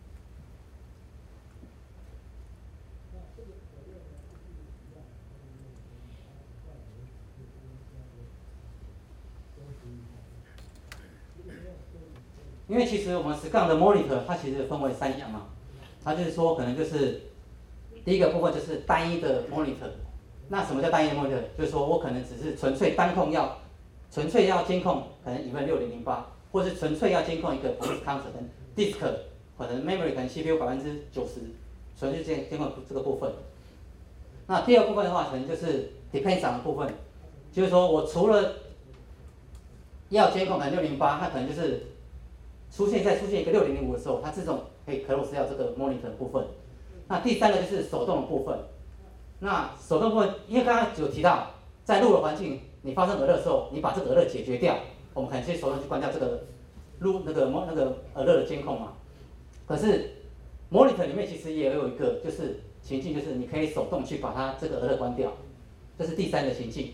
因为其实我们 Scan 的 monitor 它其实分为三样嘛，它就是说可能就是第一个部分就是单一的 monitor。那什么叫单一的 monitor？ 就是说我可能只是纯粹单控要，纯粹要监控可能 event 六零零八，或是纯粹要监控一个 police console 跟 disk， 可能 memory 可能 C P U 百分之九十，纯粹监监控这个部分。那第二部分的话，可能就是 depends on 的部分，就是说我除了要监控可能六零八，它可能就是出现在出现一个六零零五的时候，它自动可以 close 掉这个 monitor 的部分。那第三个就是手动的部分。那手动部分，因为刚刚有提到，在录的环境你发生 alert 的时候，你把这个 alert 解决掉，我们可能去手动去关掉这个录那个那个 alert 的监控嘛。可是 monitor 里面其实也有一个就是情境，就是你可以手动去把它这个 alert 关掉，这是第三个情境。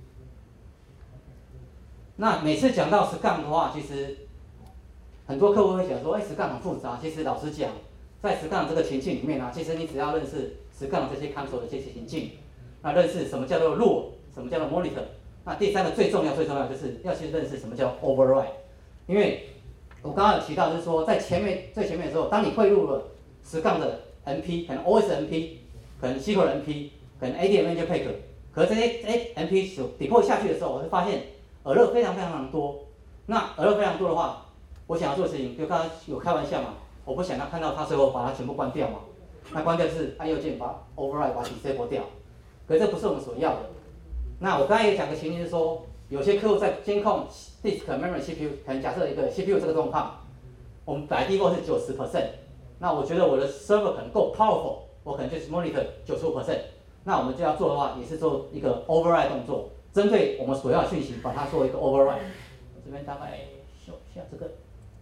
那每次讲到 Scan 的话，其实很多客户会讲说，哎 ，Scan 很复杂。其实老实讲，在 Scan 这个情境里面啊，其实你只要认识 Scan 这些 console 的这些情境，那认识什么叫做 rule， 什么叫做 monitor。那第三个最重要最重要就是要去认识什么叫 override， 因为我刚刚有提到就是说，在前面最前面的时候，当你汇入了 Scan 的 M P， 可能 O S M P， 可能 S Q L M P， 可能 A D M N J P A C， 可是这些哎 M P deploy 下去的时候，我会发现 alert 非常非常多。那 alert 非常多的话，我想要做的事情，就刚刚有开玩笑嘛，我不想要看到它，所以我把它全部关掉嘛。那关掉是按右键把 override 把 disable 掉，可是这不是我们所要的。那我刚才也讲个情境是说，有些客户在监控 disk memory C P U， 可能假设一个 C P U 这个状况，我们本来 default 是 百分之九十， 那我觉得我的 server 可能够 powerful， 我可能就是 monitor 百分之九十五， 那我们就要做的话，也是做一个 override 动作，针对我们所要的讯息，把它做一个 override。我这边大概秀一下这个。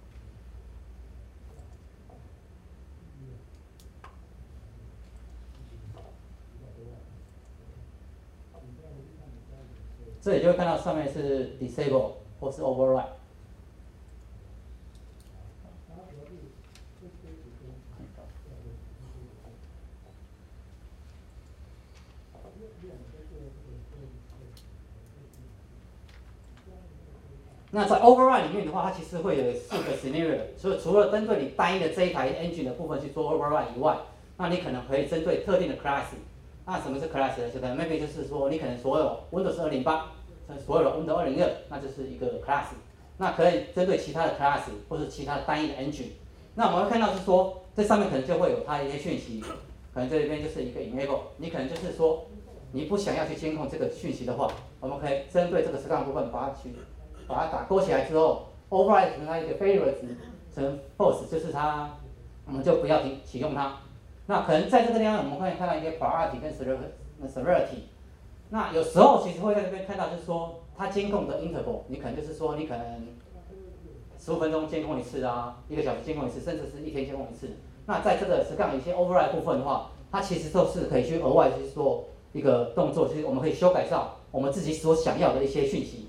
这里就会看到上面是 disable 或是 override。那在 override 里面的话，它其实会有四个 scenario， 所以除了针对你单一的这一台 engine 的部分去做 override 以外，那你可能可以针对特定的 class。那什么是 class 呢？就可能 maybe 就是说，你可能所有 Windows 二零八，所有的 Windows 二零二，那就是一个 class。那可以针对其他的 class 或是其他单一的 engine。那我们会看到是说，这上面可能就会有它的一些讯息，可能这边就是一个 enable， 你可能就是说，你不想要去监控这个讯息的话，我们可以针对这个 Scan 部分把它去把它打勾起来之后 ，override 成它一个 failure 值成 false， 就是它我们就不要停启用它。那可能在这个地方，我们会看到一些 priority 跟 severity。 那有时候其实会在这边看到，就是说它监控的 interval， 你可能就是说你可能十五分钟监控一次啊，一个小时监控一次，甚至是一天监控一次。那在这个实杠一些 override 部分的话，它其实都是可以去额外去做一个动作，就是我们可以修改上我们自己所想要的一些讯息。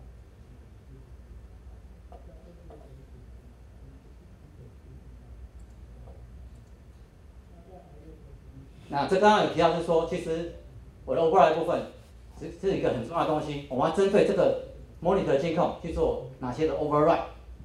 那这刚刚有提到，就是说，其实我的 override 部分是是一个很重要的东西，我们要针对这个 monitor 监控去做哪些的 override。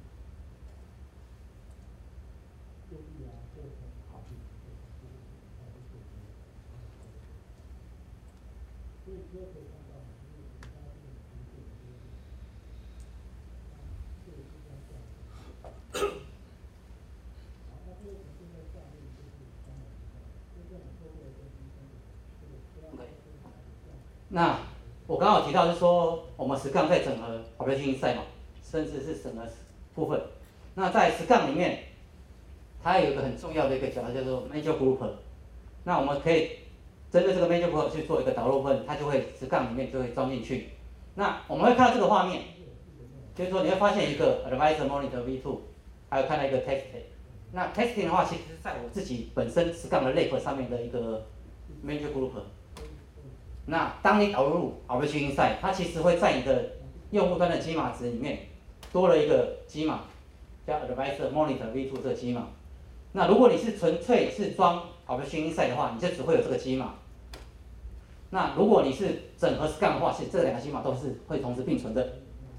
那我刚刚有提到，就是说我们 Scrum 在整合 Operation Insight 嘛，甚至是整合部分。那在 Scrum 里面，它有一个很重要的一个角色叫做 Major Group。那我们可以针对这个 Major Group 去做一个导入部分，它就会 Scrum 里面就会装进去。那我们会看到这个画面，就是说你会发现一个 Advisor Monitor V 二， 还有看到一个 Testing。那 Testing 的话，其实是在我自己本身 Scrum 的 Lab 上面的一个 Major Group。那当你导入 Operation Insight， 它其实会在你的用户端的基码值里面多了一个基码，叫 Advisor Monitor V 二 这个基码。那如果你是纯粹是装 Operation Insight 的话，你就只会有这个基码。那如果你是整合 Scrum 的话，是这两个基码都是会同时并存的。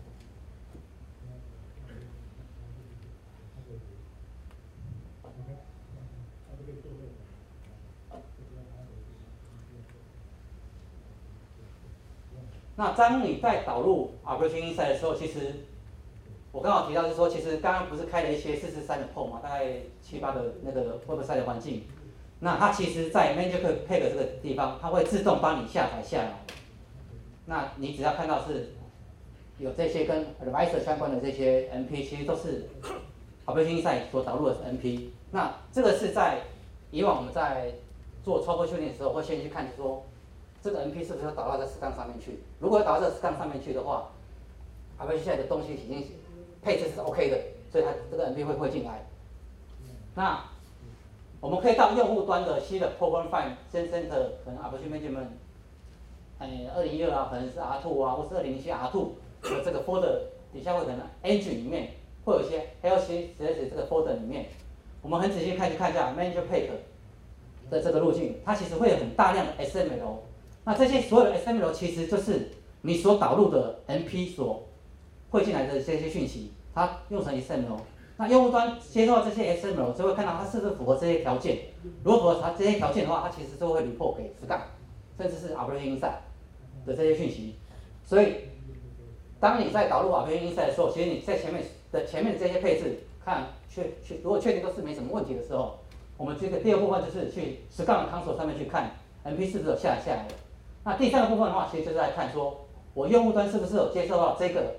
那当你在导入 Operation Insight 的时候，其实我刚好提到就是说，其实刚刚不是开了一些四四三的 poll 嘛，大概七八个那个 website 的环境。那它其实，在 Magic Pack 这个地方，它会自动帮你下载下来。那你只要看到是有这些跟 Advisor 相关的这些 M P， 其实都是 Operation Insight 所导入的 M P。那这个是在以往我们在做超波训练的时候，会先去看，就是说这个 M P 是不是要导到这 Scrum 上面去。如果要导到这 Scrum 上面去的话 ，Operation Insight 的东西已经配置是 OK 的，所以它这个 M P 会会进来。那我们可以到用户端的新的 Program File Center， 可能 Operation Management， 哎，二零一二啊，可能是 R 二 啊，或是二零一七 R 二的这个 folder 底下会可能 Engine 里面会有一些 L C C S 这个 folder 里面，我们很仔细看去看一下 Manager Pack 的这个路径，它其实会有很大量的 S M L。那这些所有的 S M L 其实就是你所导入的 M P 所汇进来的这些讯息，它用成 S M L。那用户端接受到这些 S M L， 就会看到它是不是符合这些条件。如果符合它这些条件的话，它其实就会 report 给 Scrum， 甚至是 Operation Insight 的这些讯息。所以，当你在导入 Operation Insight 的时候，其实你在前面的前面的这些配置，看确确如果确定都是没什么问题的时候，我们这个第二部分就是去 Scrum 的 console 上面去看 M P 是不是有下来下来的。那第三个部分的话，其实就是在看说我用户端是不是有接受到这个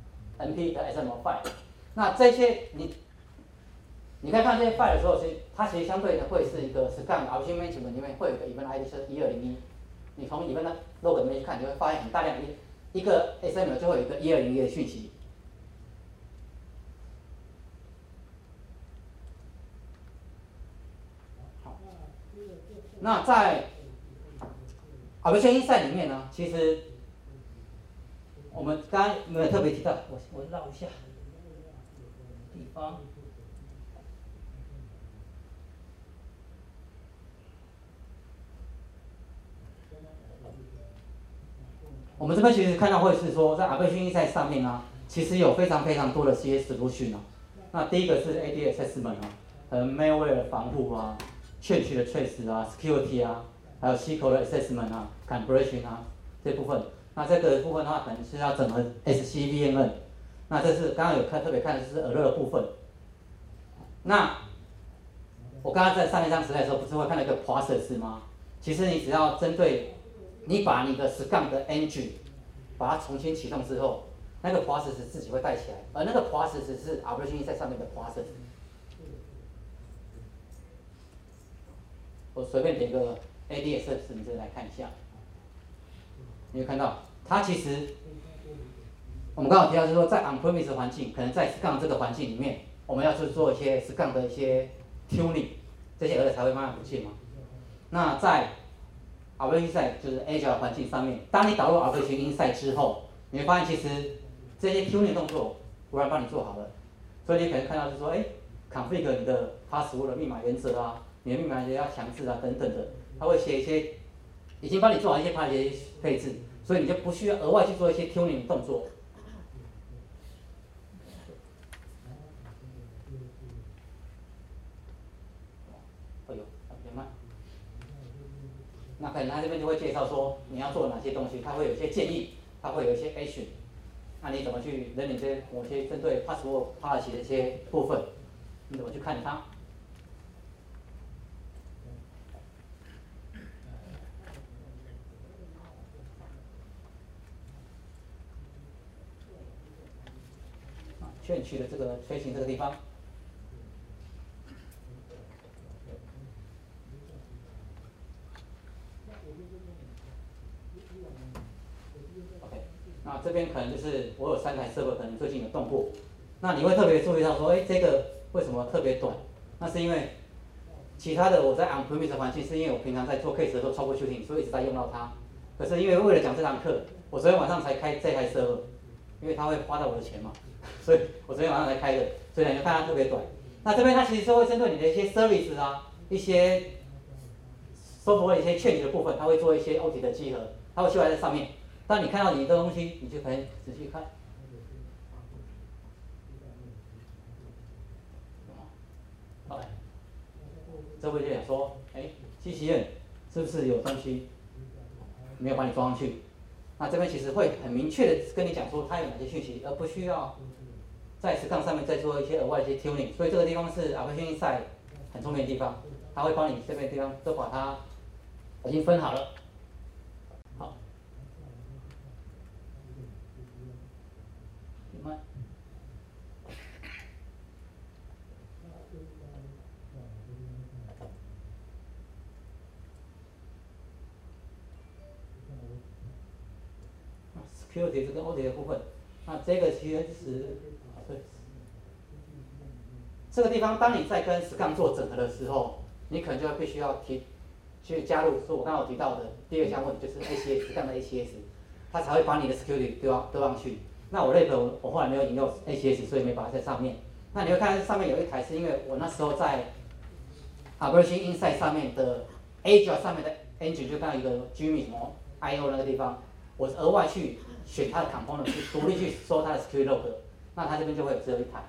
M P 的 S M L file。那这些你，你在看这些 file 的时候，其实它其实相对的会是一个 Scrum Operation Management 里面会有一个 event I D 是一二零一，你从 event log 里面去看，你会发现很大量一一个 S M L 就会有一个一二零一的讯息。好，那在 Operation Insight 里面呢，其实我们刚刚没有特别提到，我我绕一下。地方，我们这边其实看到会是说，在 Operation Insight 上面啊，其实有非常非常多的 C S solution 啊。那第一个是 A D Assessment 啊，呃 malware 的防护啊 ，change 的 trace 啊 ，security 啊，还有 S Q L 的 assessment 啊 ，calibration 啊这部分。那这个部分的话，可能是要整合 S C V M N。那这是刚刚有看特别看的是 alert 的部分。那我刚刚在上一张 slide 的时候，不是会看到一个 process 吗？其实你只要针对，你把你的 Scrum 的 engine 把它重新启动之后，那个 process 自己会带起来，而那个 process 是 Operation Insight 上面的 process。我随便点个 A D Assessment 来看一下。 你会看到它其实，我们刚刚提到是说，在 on-premise 环境，可能在 S 杠这个环境里面，我们要去做一些 S 杠的一些 tuning， 这些额才会慢慢不见嘛。那在 Operation Insight 就是 Agile 环境上面，当你导入 Operation Insight 之后，你会发现其实这些 tuning 动作突然帮你做好了，所以你可能看到就是说，哎 ，config 你的 password 的密码原则啊，你的密码原则要强制啊等等的，它会写一些已经帮你做好一些它的一些配置，所以你就不需要额外去做一些 tuning 动作。哎呦，有点慢。那可能他这边就会介绍说你要做哪些东西，他会有一些建议，他会有一些 action， 那你怎么去人领这些某些针对 password policy 的一些部分，你怎么去看它？劝区的这个推行这个地方。OK， 那这边可能就是我有三台server，可能最近有动过，那你会特别注意到说，哎，这个为什么特别短？那是因为其他的我在 on-premise 环境，是因为我平常在做 case 的时候超过 shooting， 所以一直在用到它。可是因为为了讲这堂课，我昨天晚上才开这台 server， 因为它会花到我的钱嘛，所以我昨天晚上才开的，所以你就看它特别短。那这边它其实是会针对你的一些 service 啊，一些 software 的一些劝你的部分，它会做一些 O T 的集合，它会修在上面。当你看到你的东西，你就可以仔细看。好，这位就想说，哎，机器人是不是有东西没有把你装上去？那这边其实会很明确的跟你讲说它有哪些讯息，而不需要在 S 杠上面再做一些额外的一些 tuning。所以这个地方是 Operation Insight 很聪明的地方，它会帮你这边地方都把它已经分好了。好，慢。security 这个 O T 的部分，那这个其实是，对，这个地方当你在跟 S 杠做整合的时候，你可能就必须要提去加入，说我刚刚有提到的第二个项目就是 A C S 杠的 A C S， 它才会把你的 security 丢上丢上去。那我 lab 我我后来没有引用 A C S， 所以没把它在上面。那你会看上面有一台是因为我那时候在 Operation Insight 上面的 Agile 上面的 engine 就刚刚一个 Jimmy 什么 I O 那个地方，我额外去选它的 component 去独立去搜它的 security log， 那它这边就会只有一台。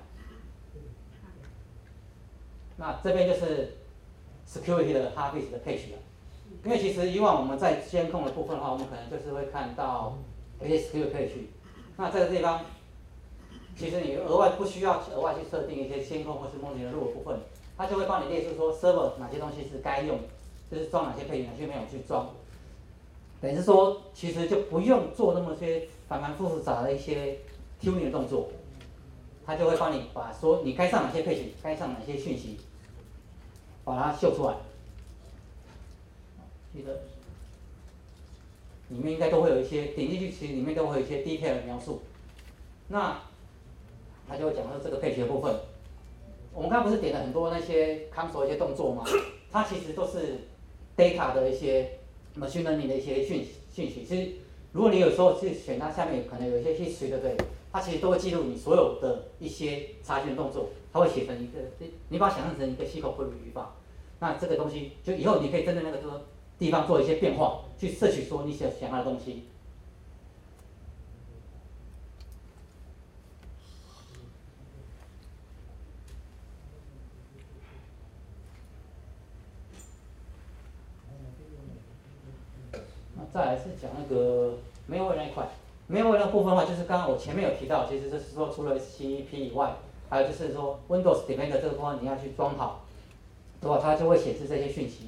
那这边就是 security 的 harddisk 的 cache 了，因为其实以往我们在监控的部分的话，我们可能就是会看到一些 security cache， 那这个地方其实你额外不需要额外去设定一些监控或是 monitoring 的部分，它就会帮你列出说 server 哪些东西是该用，就是装哪些配件，哪些没有去装。等于是说，其实就不用做那么些繁繁复杂的一些 tuning 的动作，它就会帮你把说你该上哪些配件，该上哪些讯息，把它秀出来。记得里面应该都会有一些点进去，其实里面都会有一些 detail 的描述。那他就会讲到这个配件的部分。我们刚刚不是点了很多那些 console 一些动作吗？它其实都是 data 的一些 machine learning 的一些讯讯息。其实如果你有时候去选它下面可能有一些 history， 对不对？它其实都会记录你所有的一些查询的动作，它会写成一个，你把它想象成一个 S Q L 语法。那这个东西就以后你可以针对那个地方做一些变化，去摄取说你想想要的东西。那再来是讲那个没有位那一块，没有位那部分的话，就是刚刚我前面有提到，其实就是说除了 C E P 以外，还有就是说 Windows Defender 这个部分你要去装好，的话它就会显示这些讯息。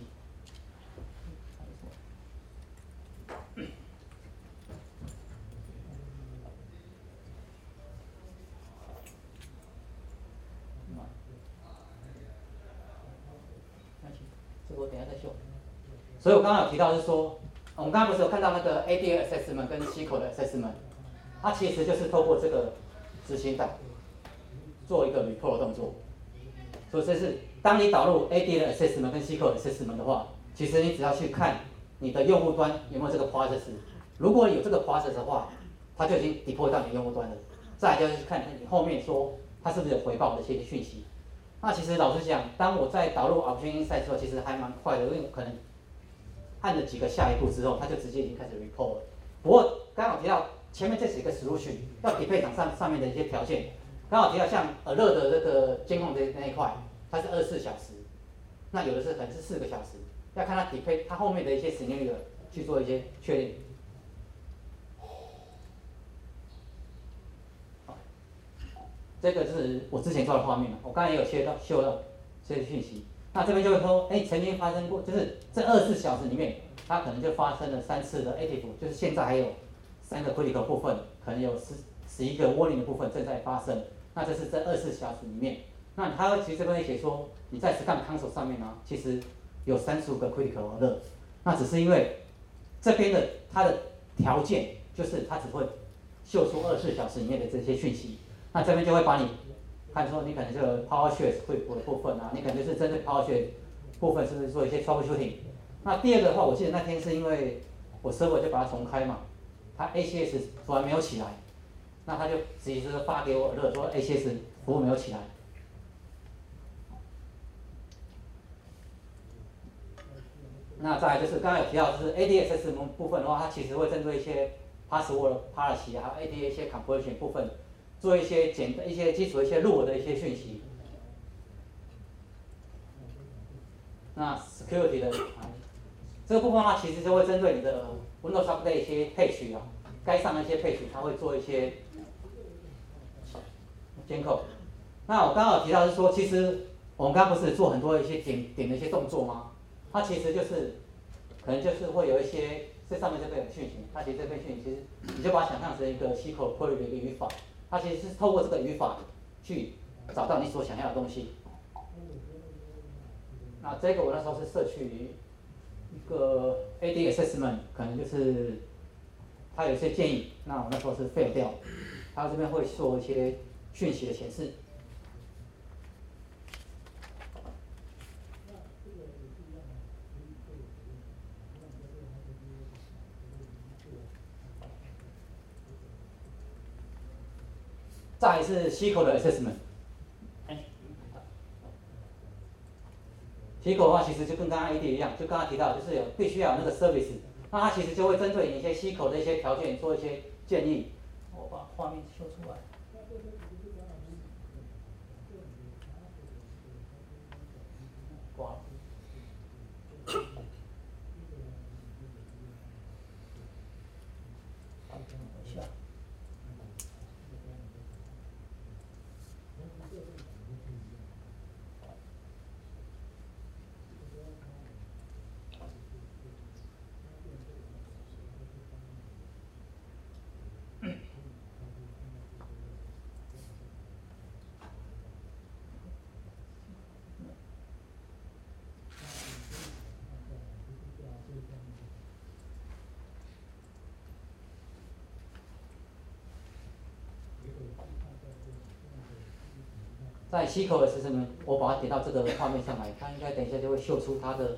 这个我等一下再秀。所以我刚刚有提到是说， 我们刚刚不是有看到那个 A D A assessment 跟 S Q L 的 assessment， 它其实就是透过这个执行档做一个 report 的动作。所以这是当你导入 A D A 的 assessment 跟 S Q L 的 assessment 的话，其实你只要去看你的用户端有没有这个 process， 如果有这个 process 的话，它就已经 deploy 到你用户端了。再来就是看你后面说它是不是有回报的一些讯息。那其实老实讲，当我在导入 Option Insight 之后，其实还蛮快的，因为可能按了几个下一步之后，它就直接已经开始 report 了。不过刚好提到前面这几个 solution 要匹配上上上面的一些条件，刚好提到像 Alert 的这个监控这那一块，它是二十四小时，那有的是可能是四个小时，要看它匹配它后面的一些 scenario 去做一些确定。这个是我之前做的画面了，我刚才也有切到秀到这些讯息。那这边就会说，哎，曾经发生过，就是这二十四小时里面，它可能就发生了三次的 active， 就是现在还有三个 critical 部分，可能有十十一个 warning 的部分正在发生。那这是在二十四小时里面，那它其实这边会写说，你在 Scrum Console 上面呢，其实有三十五个 critical alert， 那只是因为这边的它的条件就是它只会秀出二十四小时里面的这些讯息。那这边就会把你看说，你可能就有 PowerShell 会补的部分啊，你可能就是针对 PowerShell 部分是不是做一些 troubleshooting。那第二个的话，我记得那天是因为我 server 就把它重开嘛，它 A C S 突然没有起来，那他就直接是发给我alert说 A C S 服务没有起来。那再来就是刚才有提到，就是 A D S S 部分的话，它其实会针对一些 password policy 还有 A D A 一些 conversion 部分。做一些简单、一些基础的一些入额的一些讯息。那 security 的这个部分的话，其实就会针对你的 Windows Update 一些配序啊，该上的一些配序，它会做一些监控。那我刚刚有提到是说，其实我们刚刚不是做很多一些点点的一些动作吗？它其实就是可能就是会有一些这上面这边有讯息，它其实这边讯息其实你就把它想象成一个 S Q L query 的一个语法。它其实是透过这个语法去找到你所想要的东西。那这个我那时候是摄取一个 A D assessment， 可能就是它有一些建议，那我那时候是 fail 掉。它这边会做一些讯息的显示。再来是 S Q L 的 assessment。S Q L 的话，其实就跟刚刚 A D 一样，就刚刚提到，就是有必须要有那个 service， 那它其实就会针对你一些 S Q L 的一些条件做一些建议。我把画面秀出来。挂了。在 S Q L 的 assessment， 我把它点到这个画面上来，它应该等一下就会秀出它的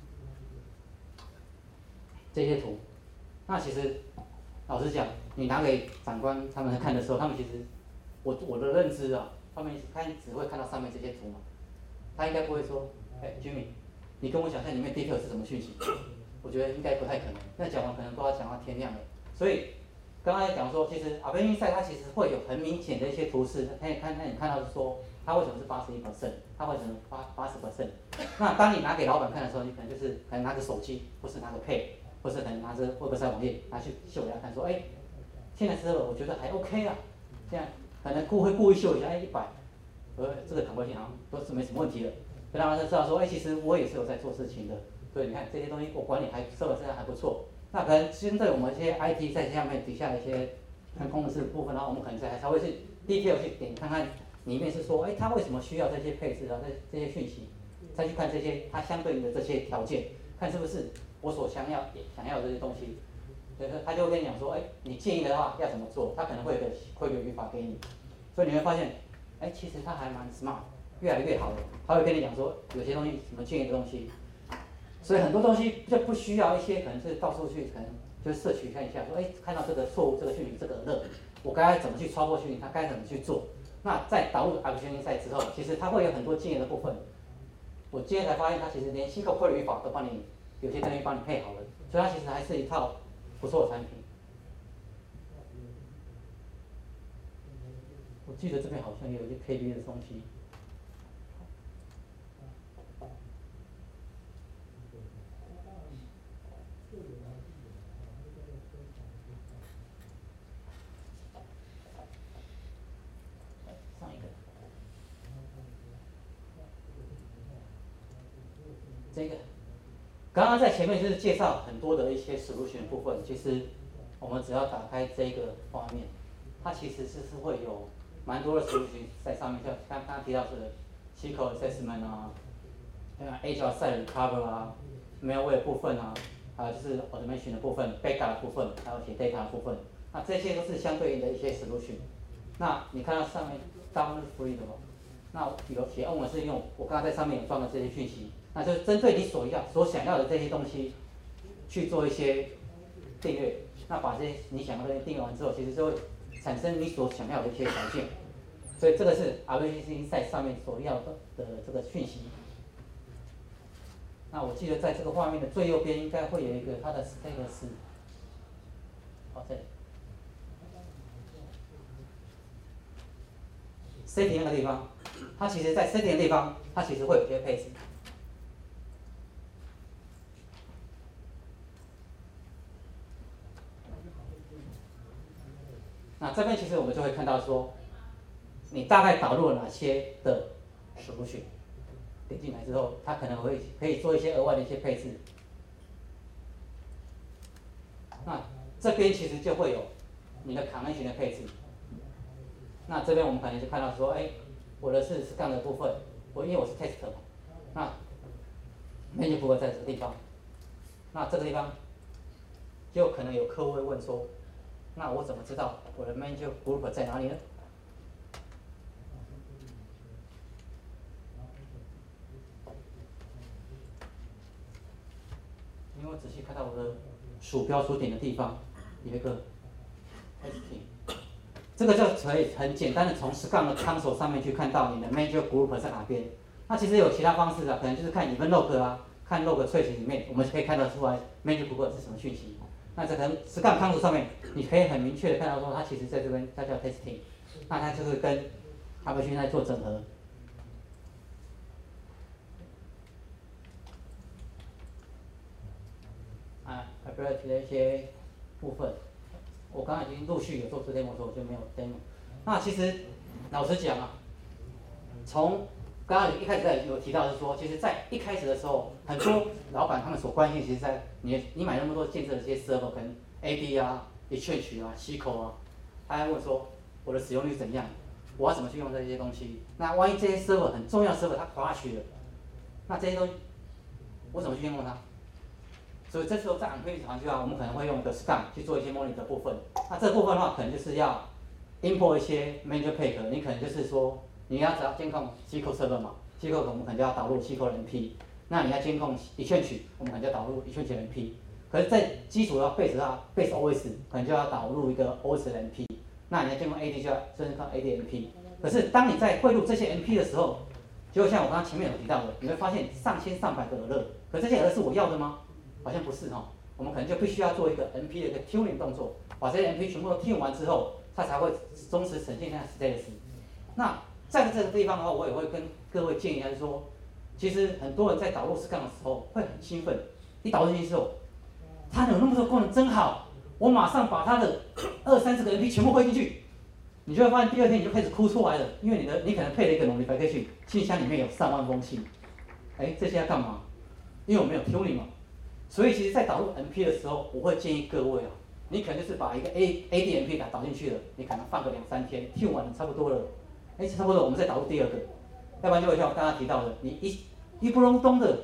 这些图。那其实老实讲，你拿给长官他们看的时候，他们其实我我的认知啊，他们看只会看到上面这些图嘛，他应该不会说，哎 ，Jimmy， 你跟我讲一下里面 detail 是什么讯息？我觉得应该不太可能。那讲完可能都要讲到天亮了，所以刚才讲说，其实 Option Insight 它其实会有很明显的一些图示，可以看，那你看到是说。它为什么是八十一 percent？ 它为什么八八十 percent？ 那当你拿给老板看的时候，你可能就是可能拿着手机，或是拿着 Pad， 或是可能拿着 Website 网页拿去秀给他看，说，哎，现在是我觉得还 OK 啊，这样可能故会故意秀一下，哎，一百，呃，这个坦白讲好像都是没什么问题的，让他知道说，哎，其实我也是有在做事情的，对，你看这些东西我管理还设的还不错。那可能针对我们一些 I T 在下面底下的一些看公司的部分，然后我们可能才才会去 detail 去点看看。里面是说，哎，他为什么需要这些配置啊？这这些讯息，再去看这些它相对应的这些条件，看是不是我所想要想要的这些东西，所以说他就会跟你讲说，哎，你建议的话要怎么做，他可能会有个会有语法给你，所以你会发现，哎，其实他还蛮 smart， 越来越好的，他会跟你讲说有些东西什么建议的东西，所以很多东西就不需要一些可能是到处去可能就是摄取看一下，说哎看到这个错误这个讯息这个 alert， 我该怎么去超过讯息，他该怎么去做。那在导入 Application Insight 之后，其实它会有很多建议的部分。我今天才发现，它其实连 S Q L 语法都帮你有些东西帮你配好了，所以它其实还是一套不错的产品。我记得这边好像也有一些 K B 的东西。上一个，这个，刚刚在前面就是介绍很多的一些 solution 的部分，其实我们只要打开这个画面，它其实是是会有蛮多的 solution 在上面，像刚刚提到是 S Q L assessment 啊，像 Agile Site Recover 啊 ，malware 部分啊，还有就是 automation 的部分 ，backup 的部分，还有写 data 的部分，那这些都是相对应的一些 solution。那你看到上面大部分是 free 的嘛？那有写欧文是用我刚刚在上面有装的这些讯息，那就是针对你所要所想要的这些东西去做一些订阅。那把这些你想要的东西订阅完之后，其实就会产生你所想要的一些条件。所以这个是 Application Insight 上面所要的的这个讯息。那我记得在这个画面的最右边应该会有一个它的 status。好，这里。setting 那个地方，它其实在 setting 的地方，它其实会有一些配置。那这边其实我们就会看到说，你大概导入了哪些的 solution， 点进来之后，它可能会可以做一些额外的一些配置。那这边其实就会有你的 connection 的配置。那这边我们可能就看到说，哎，我的是 scan 的部分，我因为我是 test 嘛，那 menu 部分在这个地方，那这个地方就可能有客户会问说，那我怎么知道我的 menu group 在哪里呢？因为我仔细看到我的鼠标所点的地方有一个 testing。这个就可以很简单的从 scan 的 console 上面去看到你的 major group 在哪边。那其实有其他方式啊，可能就是看 event log 啊，看 log 萃取里面，我们可以看得出来 major group 是什么讯息。那这可能 scan console 上面，你可以很明确的看到说，它其实在这边它叫 testing， 那它就是跟 Application 在做整合。啊 ，ability 的一些部分。我刚刚已经陆续有做出 demo， 所以我就没有 demo。那其实老实讲啊，从刚刚一开始在有提到是说，其实在一开始的时候，很多老板他们所关心，其实在你你买那么多建设的这些 server， 可能 A D 啊、Exchange 啊、S Q L 啊，他还问说我的使用率怎样，我要怎么去用这些东西？那万一这些 server 很重要 server 它 crash 了，那这些东西我怎么去应用它？所以这时候在 on-premise 环境下，我们可能会用一个 scan 去做一些 monitor 的部分。那这部分的话，可能就是要 import 一些 major pack， 你可能就是说你要只要监控 S Q L server 嘛 ，S Q L 我们可能就要导入 S Q L M P。那你要监控 Exchange， 我们可能就要导入 Exchange M P。可是，在基础要 base 上 base O S， 可能就要导入一个 O S 的 M P。那你要监控 A D 就要甚至看 A D M P。可是当你在汇入这些 M P 的时候，就像我刚刚前面有提到的，你会发现上千上百个 alert， 可这些 alert 是我要的吗？好像不是哈，我们可能就必须要做一个 M P 的一个 tuning 动作，把这些 M P 全部都 tune 完之后，它才会忠实呈现那 status。那在这个地方的话，我也会跟各位建议，就是说，其实很多人在导入 scan 的时候会很兴奋，一导入进去之后，它有那么多功能真好，我马上把它的二三十个 M P 全部汇进去，你就会发现第二天你就开始哭出来了，因为你的你可能配了一个 notification， 信箱里面有上万封信，哎，这些要干嘛？因为我没有 tuning 嘛。所以其实，在导入 M P 的时候，我会建议各位啊，你可能就是把一个 A A D M P 给它导进去了，你可能放个两三天 ，tune 完了差不多了，哎，差不多了，我们再导入第二个，要不然就会像我刚刚提到的，你一一不隆咚的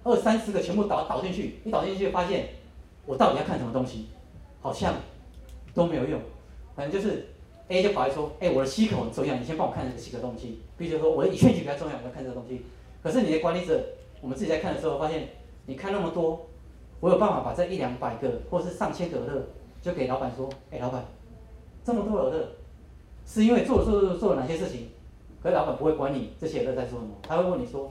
二三十个全部导导进去，一导进去发现我到底要看什么东西，好像都没有用，可能就是 A 就跑来说，哎，我的 C 口很重要，你先帮我看这个 C 个东西。B 就说我的已选举比较重要，我要看这个东西。可是你的管理者，我们自己在看的时候发现，你看那么多，我有办法把这一两百个或是上千个的就给老板说，哎，老板，这么多的是因为做了做做做了哪些事情？可是老板不会管你这些人在做什么，他会问你说，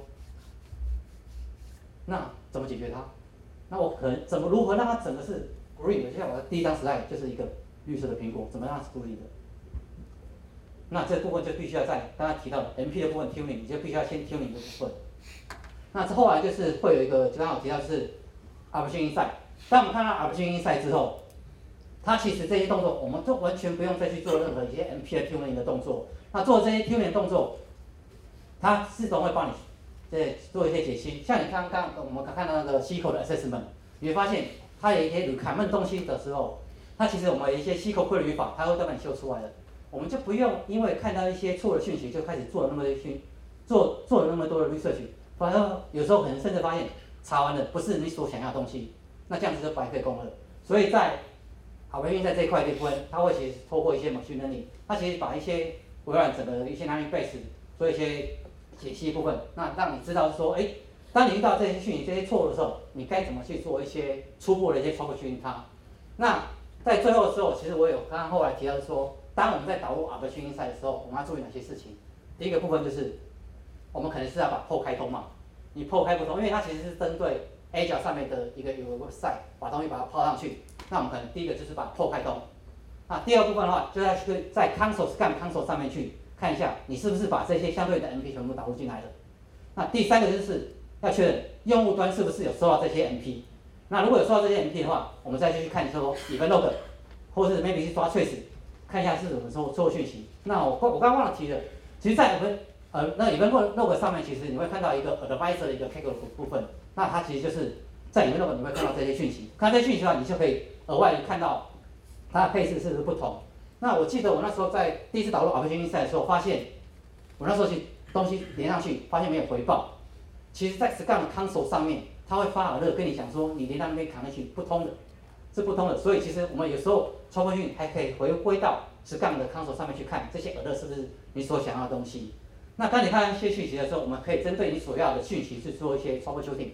那怎么解决它？那我可能怎么如何让它整个是 green 的？就像我的第一张 slide 就是一个绿色的苹果，怎么让它是 green 的？那这部分就必须要在刚才提到的 M P 的部分 tuning， 你就必须要先 tuning 这部分。那之后来就是会有一个刚好提到就是 opportunity insight。当我们看到 opportunity insight 之后，它其实这些动作我们都完全不用再去做任何一些 M P 的 tuning 的动作。那做这些 tuning 动作，它自动会帮你在做一些解析。像你刚刚我们看到那个 C 口的 assessment， 你会发现它有一些 requirement 东西的时候，它其实我们有一些 C 口规律语法，它会帮你修出来的。我们就不用因为看到一些错的讯息就开始做了那么多讯，做做了那么多的 research， 反而有时候可能甚至发现查完了不是你所想要的东西，那这样子就白费功了。所以在好不容易在这一块的部分，它会其实透过一些 machine learning， 它其实把一些微软整个一些 learning base 做一些解析部分，那让你知道说，哎，当你遇到这些讯息、这些错误的时候，你该怎么去做一些初步的一些 troubleshooting 它。那在最后的时候，其实我有刚刚后来提到说。当我们在导入 opportunity insight 的时候，我们要注意哪些事情？第一个部分就是，我们可能是要把 P O 开通嘛。你 P O 开不通，因为它其实是针对 A 角上面的一个有个 website， 把东西把它抛上去。那我们可能第一个就是把 P O 开通。那第二部分的话，就在去在 console scan console 上面去看一下，你是不是把这些相对的 M P 全部导入进来了。那第三个就是要确认用户端是不是有收到这些 M P。那如果有收到这些 M P 的话，我们再去看说 event log， 或是 maybe 去抓 trace。看一下是怎么做做讯息。那我我刚刚忘了提了，其实在我们呃那 event log 上面，其实你会看到一个 advisor 的一个 category 部分，那它其实就是在 event log 你会看到这些讯息。看这些讯息的话，你就可以额外看到它的配置是不是不同。那我记得我那时候在第一次导入 opportunity insight 的时候，发现我那时候去东西连上去，发现没有回报。其实，在 Scrum 的 console 上面，它会发 alert 跟你讲说，你连到那边 connection 不通的。是不通的，所以其实我们有时候超过讯还可以回归到Scrum的 console 上面去看这些 alert 是不是你所想要的东西。那当你看一些讯息的时候，我们可以针对你所要的讯息去做一些 troubleshooting。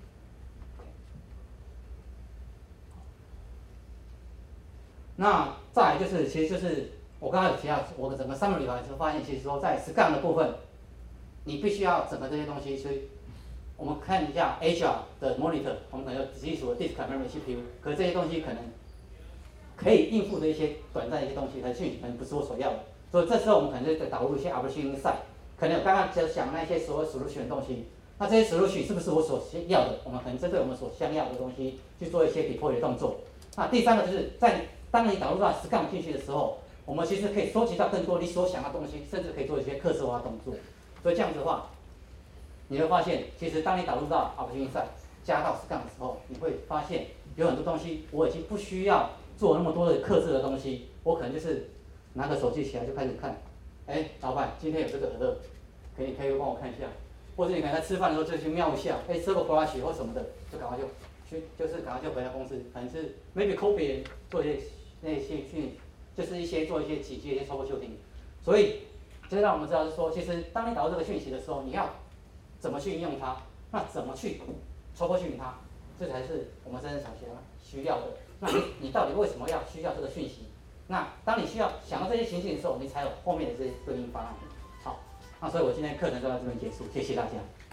那再来就是，其实就是我刚才有提到，我的整个 summary 完之后发现，其实说在 Scrum 的部分，你必须要整个这些东西去。我们看一下 Agile 的 monitor， 我们可能有基础的 disk memory C P U， 可是这些东西可能可以应付的一些短暂的一些东西，和讯息可能不是我所要的，所以这时候我们可能就得导入一些 opportunity insight， 可能有刚刚就讲那些所有 solution 的东西，那这些 solution 是不是我所要的？我们可能针对我们所想要的东西去做一些 deploy 的动作。那第三个就是在当你导入到 Scrum 进去的时候，我们其实可以收集到更多你所想要的东西，甚至可以做一些客制化动作。所以这样子的话。你会发现，其实当你导入到 opportunity insight 加到 Scrum 的时候，你会发现有很多东西我已经不需要做那么多的客制的东西，我可能就是拿个手机起来就开始看，哎，老板今天有这个 alert， 可以可以帮我看一下，或者你可能在吃饭的时候就去瞄一下，哎，这个 crash 或什么的，就赶快就去就是赶快就回到公司，可能是 maybe call 别人做一些那些去就是一些做一些几句一些 troubleshooting， 所以这让我们知道是说，其实当你导入这个讯息的时候，你要怎么去应用它？那怎么去抽过去它？这才是我们真正想学需要的。那你你到底为什么要需要这个讯息？那当你需要想到这些情境的时候，你才有后面的这些对应方案。好，那所以我今天课程就到这边结束，谢谢大家。